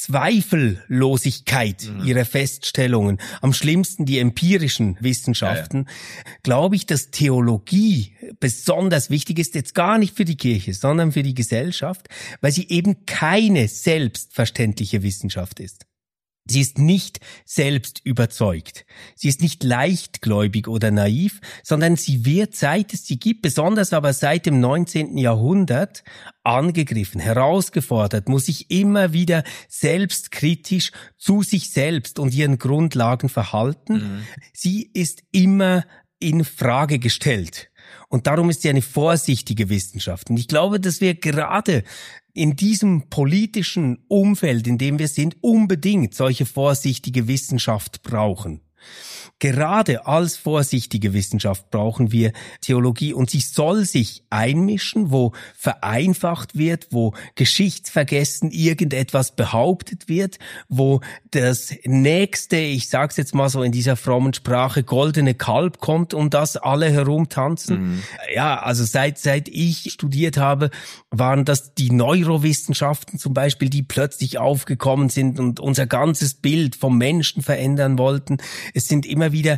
Zweifellosigkeit mhm. ihrer Feststellungen, am schlimmsten die empirischen Wissenschaften, ja, ja. glaube ich, dass Theologie besonders wichtig ist, jetzt gar nicht für die Kirche, sondern für die Gesellschaft, weil sie eben keine selbstverständliche Wissenschaft ist. Sie ist nicht selbst überzeugt. Sie ist nicht leichtgläubig oder naiv, sondern sie wird, seit es sie gibt, besonders aber seit dem neunzehnten Jahrhundert, angegriffen, herausgefordert, muss sich immer wieder selbstkritisch zu sich selbst und ihren Grundlagen verhalten. Mhm. Sie ist immer in Frage gestellt. Und darum ist sie eine vorsichtige Wissenschaft. Und ich glaube, dass wir gerade in diesem politischen Umfeld, in dem wir sind, unbedingt solche vorsichtige Wissenschaft brauchen. Gerade als vorsichtige Wissenschaft brauchen wir Theologie und sie soll sich einmischen, wo vereinfacht wird, wo geschichtsvergessen irgendetwas behauptet wird, wo das nächste, ich sag's jetzt mal so in dieser frommen Sprache, goldene Kalb kommt, um das alle herumtanzen. Mhm. Ja, also seit seit ich studiert habe, waren das die Neurowissenschaften zum Beispiel, die plötzlich aufgekommen sind und unser ganzes Bild vom Menschen verändern wollten. Es sind immer wieder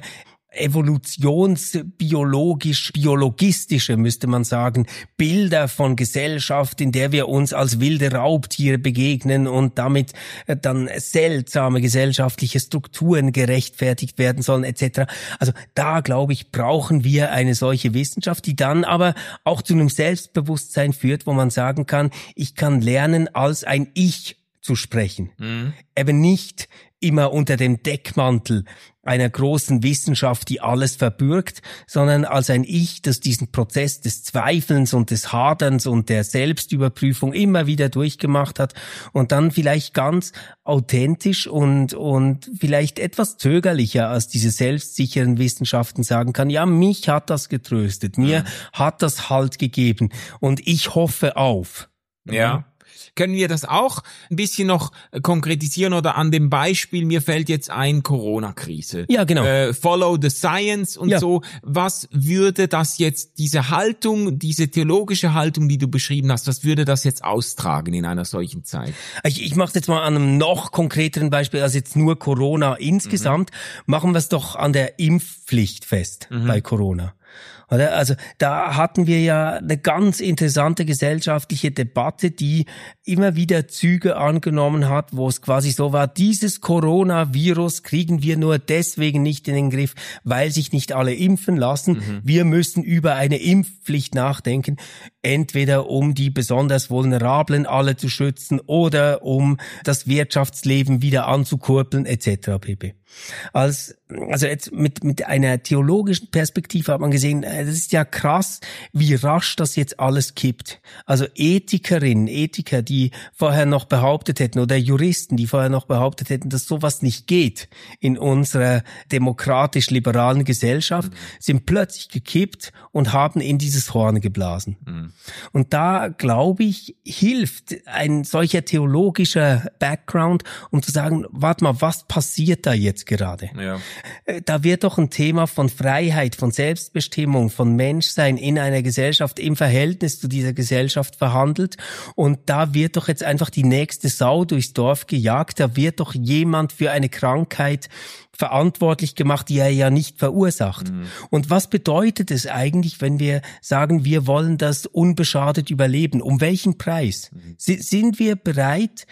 evolutionsbiologisch, biologistische, müsste man sagen, Bilder von Gesellschaft, in der wir uns als wilde Raubtiere begegnen und damit dann seltsame gesellschaftliche Strukturen gerechtfertigt werden sollen, et cetera. Also da, glaube ich, brauchen wir eine solche Wissenschaft, die dann aber auch zu einem Selbstbewusstsein führt, wo man sagen kann, ich kann lernen, als ein Ich zu sprechen. Mhm. Eben nicht immer unter dem Deckmantel einer großen Wissenschaft, die alles verbürgt, sondern als ein Ich, das diesen Prozess des Zweifelns und des Haderns und der Selbstüberprüfung immer wieder durchgemacht hat und dann vielleicht ganz authentisch und und vielleicht etwas zögerlicher als diese selbstsicheren Wissenschaften sagen kann, ja, mich hat das getröstet, mir mhm. hat das Halt gegeben und ich hoffe auf. Ja. Können wir das auch ein bisschen noch konkretisieren oder an dem Beispiel, mir fällt jetzt ein, Corona-Krise. Ja, genau. Äh, follow the science und ja. so. Was würde das jetzt, diese Haltung, diese theologische Haltung, die du beschrieben hast, was würde das jetzt austragen in einer solchen Zeit? Ich, ich mache jetzt mal an einem noch konkreteren Beispiel als jetzt nur Corona insgesamt. Mhm. Machen wir es doch an der Impfpflicht fest mhm. bei Corona. Oder? Also da hatten wir ja eine ganz interessante gesellschaftliche Debatte, die immer wieder Züge angenommen hat, wo es quasi so war, dieses Coronavirus kriegen wir nur deswegen nicht in den Griff, weil sich nicht alle impfen lassen. Mhm. Wir müssen über eine Impfpflicht nachdenken, entweder um die besonders Vulnerablen alle zu schützen oder um das Wirtschaftsleben wieder anzukurbeln et cetera pp. Als, also jetzt mit, mit einer theologischen Perspektive hat man gesehen, das ist ja krass, wie rasch das jetzt alles kippt. Also Ethikerinnen, Ethiker, die vorher noch behauptet hätten, oder Juristen, die vorher noch behauptet hätten, dass sowas nicht geht in unserer demokratisch-liberalen Gesellschaft, mhm. sind plötzlich gekippt und haben in dieses Horn geblasen. Mhm. Und da, glaube ich, hilft ein solcher theologischer Background, um zu sagen, warte mal, was passiert da jetzt gerade? Ja. Da wird doch ein Thema von Freiheit, von Selbstbestimmung, von Menschsein in einer Gesellschaft im Verhältnis zu dieser Gesellschaft verhandelt und da wird doch jetzt einfach die nächste Sau durchs Dorf gejagt, da wird doch jemand für eine Krankheit verantwortlich gemacht, die er ja nicht verursacht. Mhm. Und was bedeutet es eigentlich, wenn wir sagen, wir wollen das unbeschadet überleben? Um welchen Preis? Mhm. S- sind wir bereit,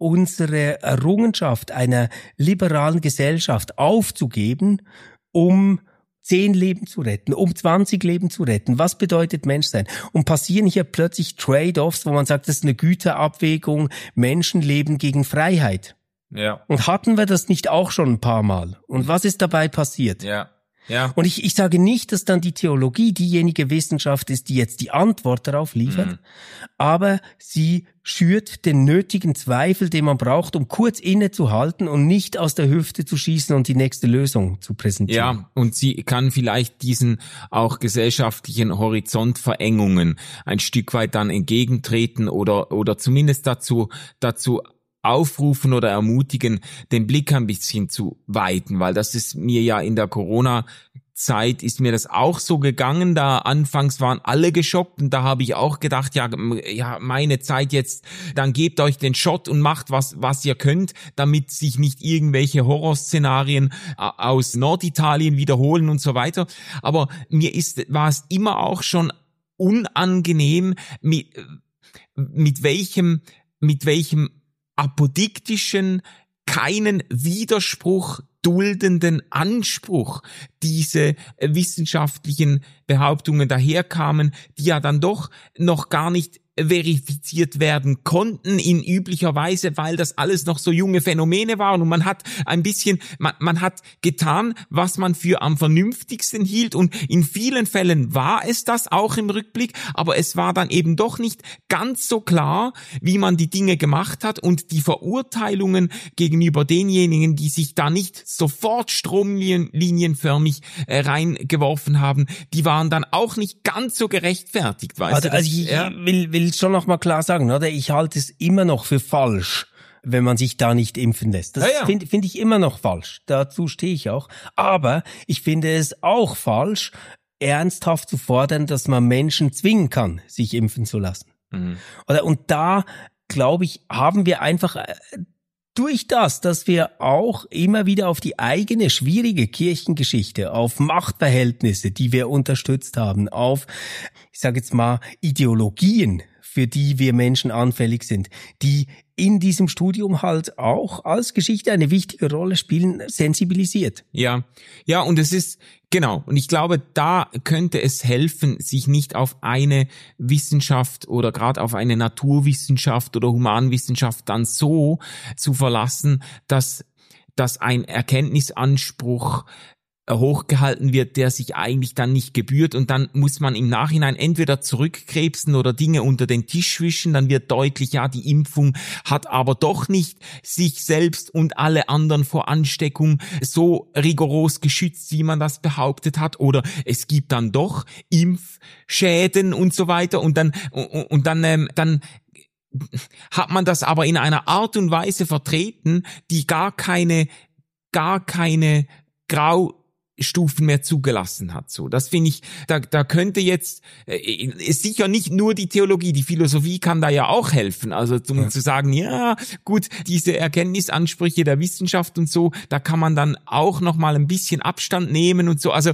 unsere Errungenschaft einer liberalen Gesellschaft aufzugeben, um zehn Leben zu retten, um zwanzig Leben zu retten? Was bedeutet Menschsein? Und passieren hier plötzlich Trade-offs, wo man sagt, das ist eine Güterabwägung, Menschenleben gegen Freiheit? Ja. Und hatten wir das nicht auch schon ein paar Mal? Und was ist dabei passiert? Ja. Ja. Und ich, ich sage nicht, dass dann die Theologie diejenige Wissenschaft ist, die jetzt die Antwort darauf liefert, mhm. aber sie schürt den nötigen Zweifel, den man braucht, um kurz innezuhalten und nicht aus der Hüfte zu schießen und die nächste Lösung zu präsentieren. Ja, und sie kann vielleicht diesen auch gesellschaftlichen Horizontverengungen ein Stück weit dann entgegentreten oder oder zumindest dazu dazu aufrufen oder ermutigen, den Blick ein bisschen zu weiten, weil das ist mir ja in der Corona-Zeit ist mir das auch so gegangen, da anfangs waren alle geschockt und da habe ich auch gedacht, ja, ja, meine Zeit jetzt, dann gebt euch den Shot und macht was, was ihr könnt, damit sich nicht irgendwelche Horrorszenarien aus Norditalien wiederholen und so weiter. Aber mir ist, war es immer auch schon unangenehm, mit, mit welchem, mit welchem apodiktischen keinen Widerspruch duldenden Anspruch diese wissenschaftlichen Behauptungen daherkamen, die ja dann doch noch gar nicht verifiziert werden konnten in üblicher Weise, weil das alles noch so junge Phänomene waren und man hat ein bisschen, man, man hat getan, was man für am vernünftigsten hielt und in vielen Fällen war es das auch im Rückblick, aber es war dann eben doch nicht ganz so klar, wie man die Dinge gemacht hat und die Verurteilungen gegenüber denjenigen, die sich da nicht sofort stromlinienförmig äh, reingeworfen haben, die waren dann auch nicht ganz so gerechtfertigt, weißt also, du? Das, also ich ja. will, will schon noch mal klar sagen, oder? Ich halte es immer noch für falsch, wenn man sich da nicht impfen lässt. Das ja, ja. finde find ich immer noch falsch. Dazu stehe ich auch. Aber ich finde es auch falsch, ernsthaft zu fordern, dass man Menschen zwingen kann, sich impfen zu lassen. Mhm. Oder, und da, glaube ich, haben wir einfach durch das, dass wir auch immer wieder auf die eigene schwierige Kirchengeschichte, auf Machtverhältnisse, die wir unterstützt haben, auf, ich sage jetzt mal, Ideologien, für die wir Menschen anfällig sind, die in diesem Studium halt auch als Geschichte eine wichtige Rolle spielen, sensibilisiert. Ja, ja, und es ist, genau, und ich glaube, da könnte es helfen, sich nicht auf eine Wissenschaft oder gerade auf eine Naturwissenschaft oder Humanwissenschaft dann so zu verlassen, dass, dass ein Erkenntnisanspruch hochgehalten wird, der sich eigentlich dann nicht gebührt und dann muss man im Nachhinein entweder zurückkrebsen oder Dinge unter den Tisch wischen, dann wird deutlich, ja, die Impfung hat aber doch nicht sich selbst und alle anderen vor Ansteckung so rigoros geschützt, wie man das behauptet hat, oder es gibt dann doch Impfschäden und so weiter und dann und, und dann ähm, dann hat man das aber in einer Art und Weise vertreten, die gar keine gar keine Grau Stufen mehr zugelassen hat. So, das finde ich, da, da könnte jetzt, äh, ist sicher nicht nur die Theologie, die Philosophie kann da ja auch helfen. Also um ja. zu sagen, ja, gut, diese Erkenntnisansprüche der Wissenschaft und so, da kann man dann auch noch mal ein bisschen Abstand nehmen und so. Also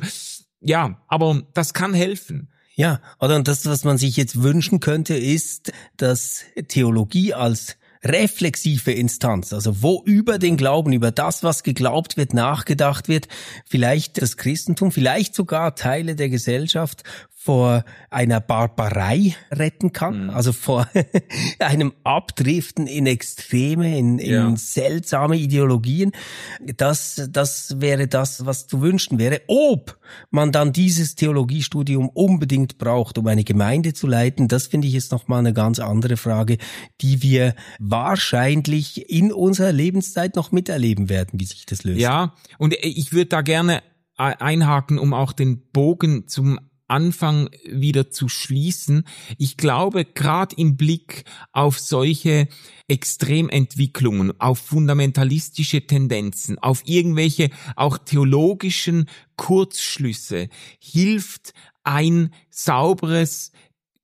ja, aber das kann helfen. Ja, oder und das, was man sich jetzt wünschen könnte, ist, dass Theologie als reflexive Instanz, also wo über den Glauben, über das, was geglaubt wird, nachgedacht wird, vielleicht das Christentum, vielleicht sogar Teile der Gesellschaft vor einer Barbarei retten kann, mhm. also vor einem Abdriften in Extreme, in, in ja. seltsame Ideologien. Das, das wäre das, was zu wünschen wäre. Ob man dann dieses Theologiestudium unbedingt braucht, um eine Gemeinde zu leiten, das finde ich ist nochmal eine ganz andere Frage, die wir wahrscheinlich in unserer Lebenszeit noch miterleben werden, wie sich das löst. Ja, und ich würde da gerne einhaken, um auch den Bogen zum Anfang wieder zu schließen. Ich glaube, gerade im Blick auf solche Extrementwicklungen, auf fundamentalistische Tendenzen, auf irgendwelche auch theologischen Kurzschlüsse, hilft ein sauberes,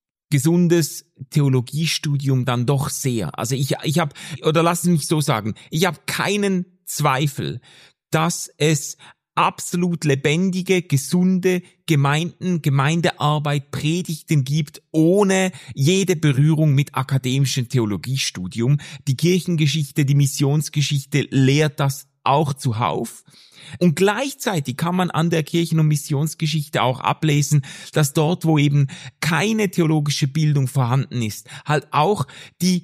gesundes Theologiestudium dann doch sehr. Also ich, ich habe, oder lass es mich so sagen, ich habe keinen Zweifel, dass es absolut lebendige, gesunde Gemeinden, Gemeindearbeit, Predigten gibt, ohne jede Berührung mit akademischem Theologiestudium. Die Kirchengeschichte, die Missionsgeschichte lehrt das auch zuhauf. Und gleichzeitig kann man an der Kirchen- und Missionsgeschichte auch ablesen, dass dort, wo eben keine theologische Bildung vorhanden ist, halt auch die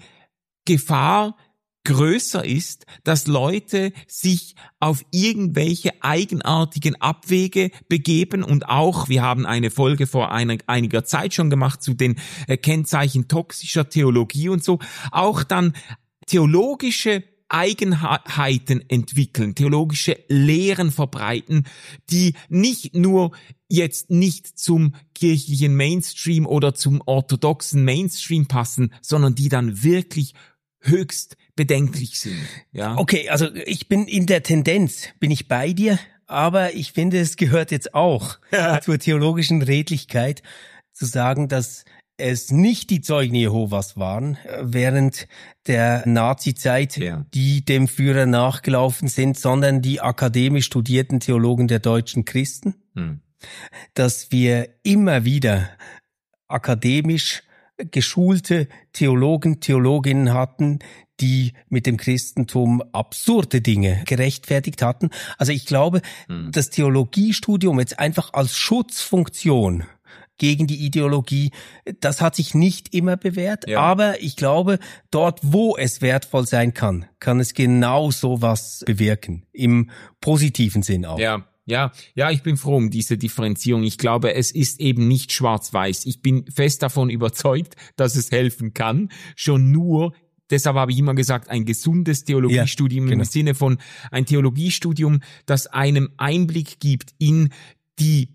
Gefahr größer ist, dass Leute sich auf irgendwelche eigenartigen Abwege begeben und auch, wir haben eine Folge vor einer, einiger Zeit schon gemacht zu den äh, Kennzeichen toxischer Theologie und so, auch dann theologische Eigenheiten entwickeln, theologische Lehren verbreiten, die nicht nur jetzt nicht zum kirchlichen Mainstream oder zum orthodoxen Mainstream passen, sondern die dann wirklich höchst bedenklich sind. Ja. Okay, also ich bin in der Tendenz, bin ich bei dir, aber ich finde, es gehört jetzt auch ja. zur theologischen Redlichkeit zu sagen, dass es nicht die Zeugen Jehovas waren während der Nazi-Zeit, ja. die dem Führer nachgelaufen sind, sondern die akademisch studierten Theologen der deutschen Christen. Hm. Dass wir immer wieder akademisch geschulte Theologen, Theologinnen hatten, die mit dem Christentum absurde Dinge gerechtfertigt hatten. Also ich glaube, hm. das Theologiestudium jetzt einfach als Schutzfunktion gegen die Ideologie, das hat sich nicht immer bewährt, ja. aber ich glaube, dort, wo es wertvoll sein kann, kann es genau so was bewirken, im positiven Sinn auch. Ja. Ja, ja, ich bin froh um diese Differenzierung. Ich glaube, es ist eben nicht schwarz-weiß. Ich bin fest davon überzeugt, dass es helfen kann. Schon nur, deshalb habe ich immer gesagt, ein gesundes Theologiestudium ja, genau. im Sinne von ein Theologiestudium, das einem Einblick gibt in die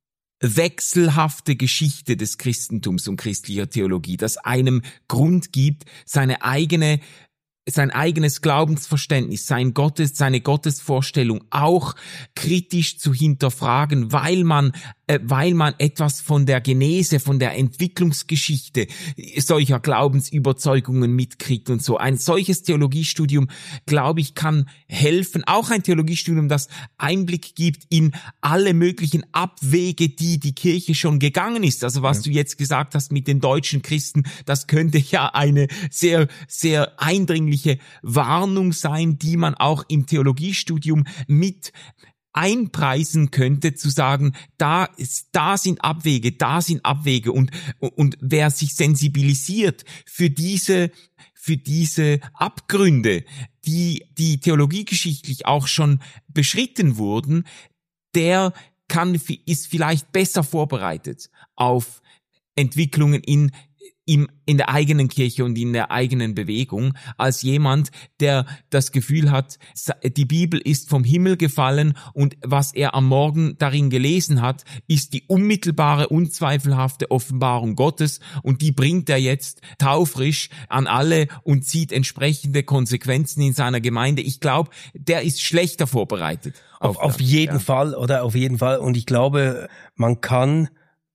wechselhafte Geschichte des Christentums und christlicher Theologie, das einem Grund gibt, seine eigene sein eigenes Glaubensverständnis, sein Gottes, seine Gottesvorstellung auch kritisch zu hinterfragen, weil man, äh, weil man etwas von der Genese, von der Entwicklungsgeschichte solcher Glaubensüberzeugungen mitkriegt und so. Ein solches Theologiestudium, glaube ich, kann helfen. Auch ein Theologiestudium, das Einblick gibt in alle möglichen Abwege, die die Kirche schon gegangen ist. Also was ja. du jetzt gesagt hast mit den deutschen Christen, das könnte ja eine sehr, sehr eindringliche Warnung sein, die man auch im Theologiestudium mit einpreisen könnte, zu sagen, da ist, da sind Abwege, da sind Abwege und, und wer sich sensibilisiert für diese, für diese Abgründe, die, die theologiegeschichtlich auch schon beschritten wurden, der kann, ist vielleicht besser vorbereitet auf Entwicklungen in Im, in der eigenen Kirche und in der eigenen Bewegung, als jemand, der das Gefühl hat, die Bibel ist vom Himmel gefallen und was er am Morgen darin gelesen hat, ist die unmittelbare, unzweifelhafte Offenbarung Gottes und die bringt er jetzt taufrisch an alle und zieht entsprechende Konsequenzen in seiner Gemeinde. Ich glaube, der ist schlechter vorbereitet. Auf, auf, auf jeden ja. Fall, oder auf jeden Fall. Und ich glaube, man kann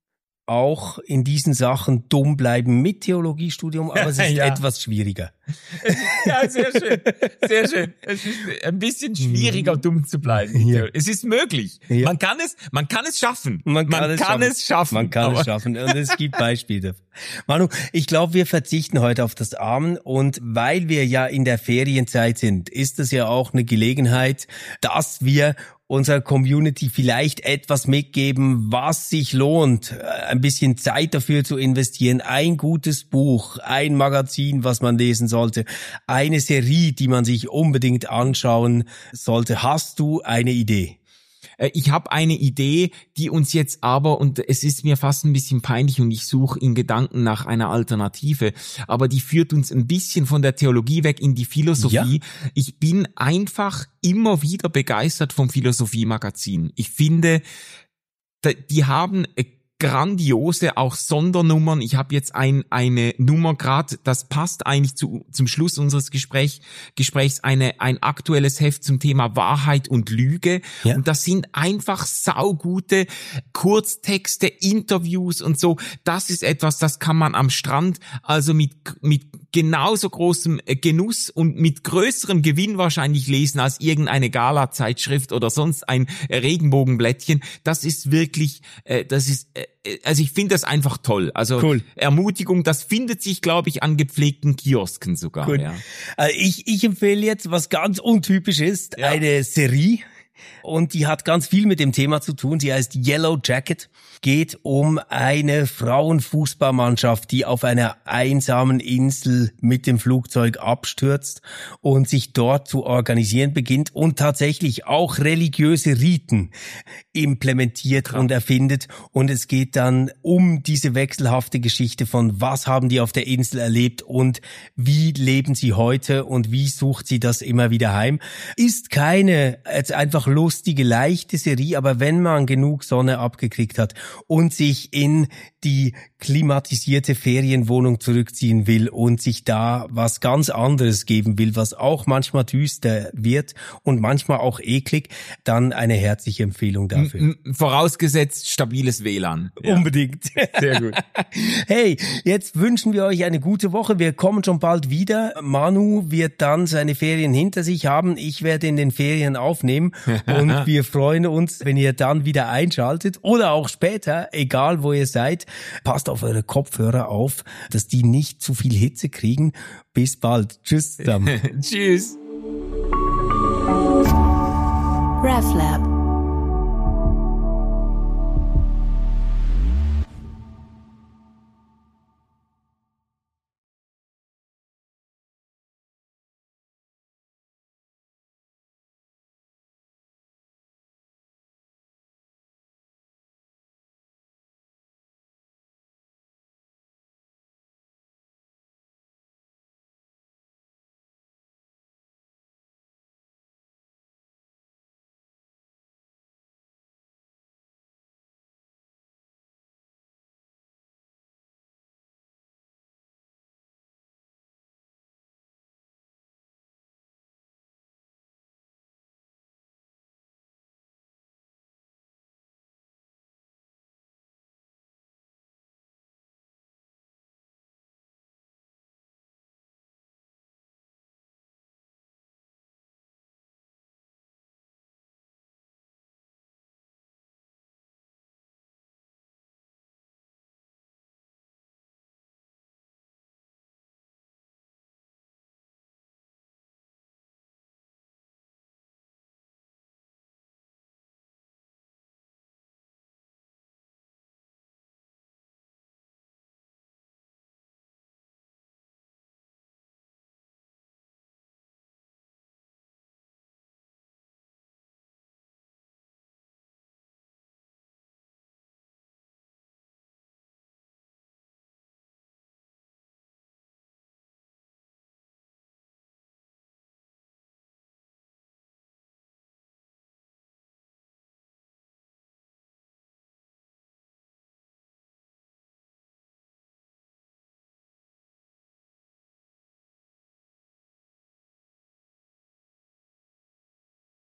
auch in diesen Sachen dumm bleiben mit Theologiestudium, aber es ist ja. etwas schwieriger. Ja, sehr schön, sehr schön. Es ist ein bisschen schwieriger, dumm zu bleiben. Ja. Es ist möglich. Ja. Man kann es, man kann es schaffen. Man kann, man es, kann schaffen. es schaffen. Man kann aber. es schaffen. Und es gibt Beispiele. Manu, ich glaube, wir verzichten heute auf das Amen und weil wir ja in der Ferienzeit sind, ist es ja auch eine Gelegenheit, dass wir unserer Community vielleicht etwas mitgeben, was sich lohnt, ein bisschen Zeit dafür zu investieren, ein gutes Buch, ein Magazin, was man lesen sollte, eine Serie, die man sich unbedingt anschauen sollte. Hast du eine Idee? Ich habe eine Idee, die uns jetzt aber, und es ist mir fast ein bisschen peinlich und ich suche in Gedanken nach einer Alternative, aber die führt uns ein bisschen von der Theologie weg in die Philosophie. Ja. Ich bin einfach immer wieder begeistert vom Philosophie-Magazin. Ich finde, die haben grandiose auch Sondernummern. Ich habe jetzt ein, eine Nummer gerade, das passt eigentlich zu, zum Schluss unseres Gespräch, Gesprächs, eine, ein aktuelles Heft zum Thema Wahrheit und Lüge. Ja. Und das sind einfach saugute Kurztexte, Interviews und so. Das ist etwas, das kann man am Strand also mit, mit genauso großem Genuss und mit größerem Gewinn wahrscheinlich lesen als irgendeine Gala-Zeitschrift oder sonst ein Regenbogenblättchen. Das ist wirklich, äh, das ist, äh, also ich finde das einfach toll. Also cool. Ermutigung, das findet sich, glaube ich, an gepflegten Kiosken sogar. Cool. Ja. Also ich, ich empfehle jetzt, was ganz untypisch ist, ja. eine Serie. Und die hat ganz viel mit dem Thema zu tun. Sie heißt Yellow Jacket. Geht um eine Frauenfußballmannschaft, die auf einer einsamen Insel mit dem Flugzeug abstürzt und sich dort zu organisieren beginnt und tatsächlich auch religiöse Riten implementiert ja. und erfindet. Und es geht dann um diese wechselhafte Geschichte von was haben die auf der Insel erlebt und wie leben sie heute und wie sucht sie das immer wieder heim. Ist keine jetzt einfach lustige, leichte Serie, aber wenn man genug Sonne abgekriegt hat und sich in die klimatisierte Ferienwohnung zurückziehen will und sich da was ganz anderes geben will, was auch manchmal düster wird und manchmal auch eklig, dann eine herzliche Empfehlung dafür. Vorausgesetzt stabiles W L A N. Ja. Unbedingt. Sehr gut. Hey, jetzt wünschen wir euch eine gute Woche. Wir kommen schon bald wieder. Manu wird dann seine Ferien hinter sich haben. Ich werde in den Ferien aufnehmen Und wir freuen uns, wenn ihr dann wieder einschaltet oder auch später, egal wo ihr seid. Passt auf eure Kopfhörer auf, dass die nicht zu viel Hitze kriegen. Bis bald. Tschüss zusammen. Tschüss. RefLab.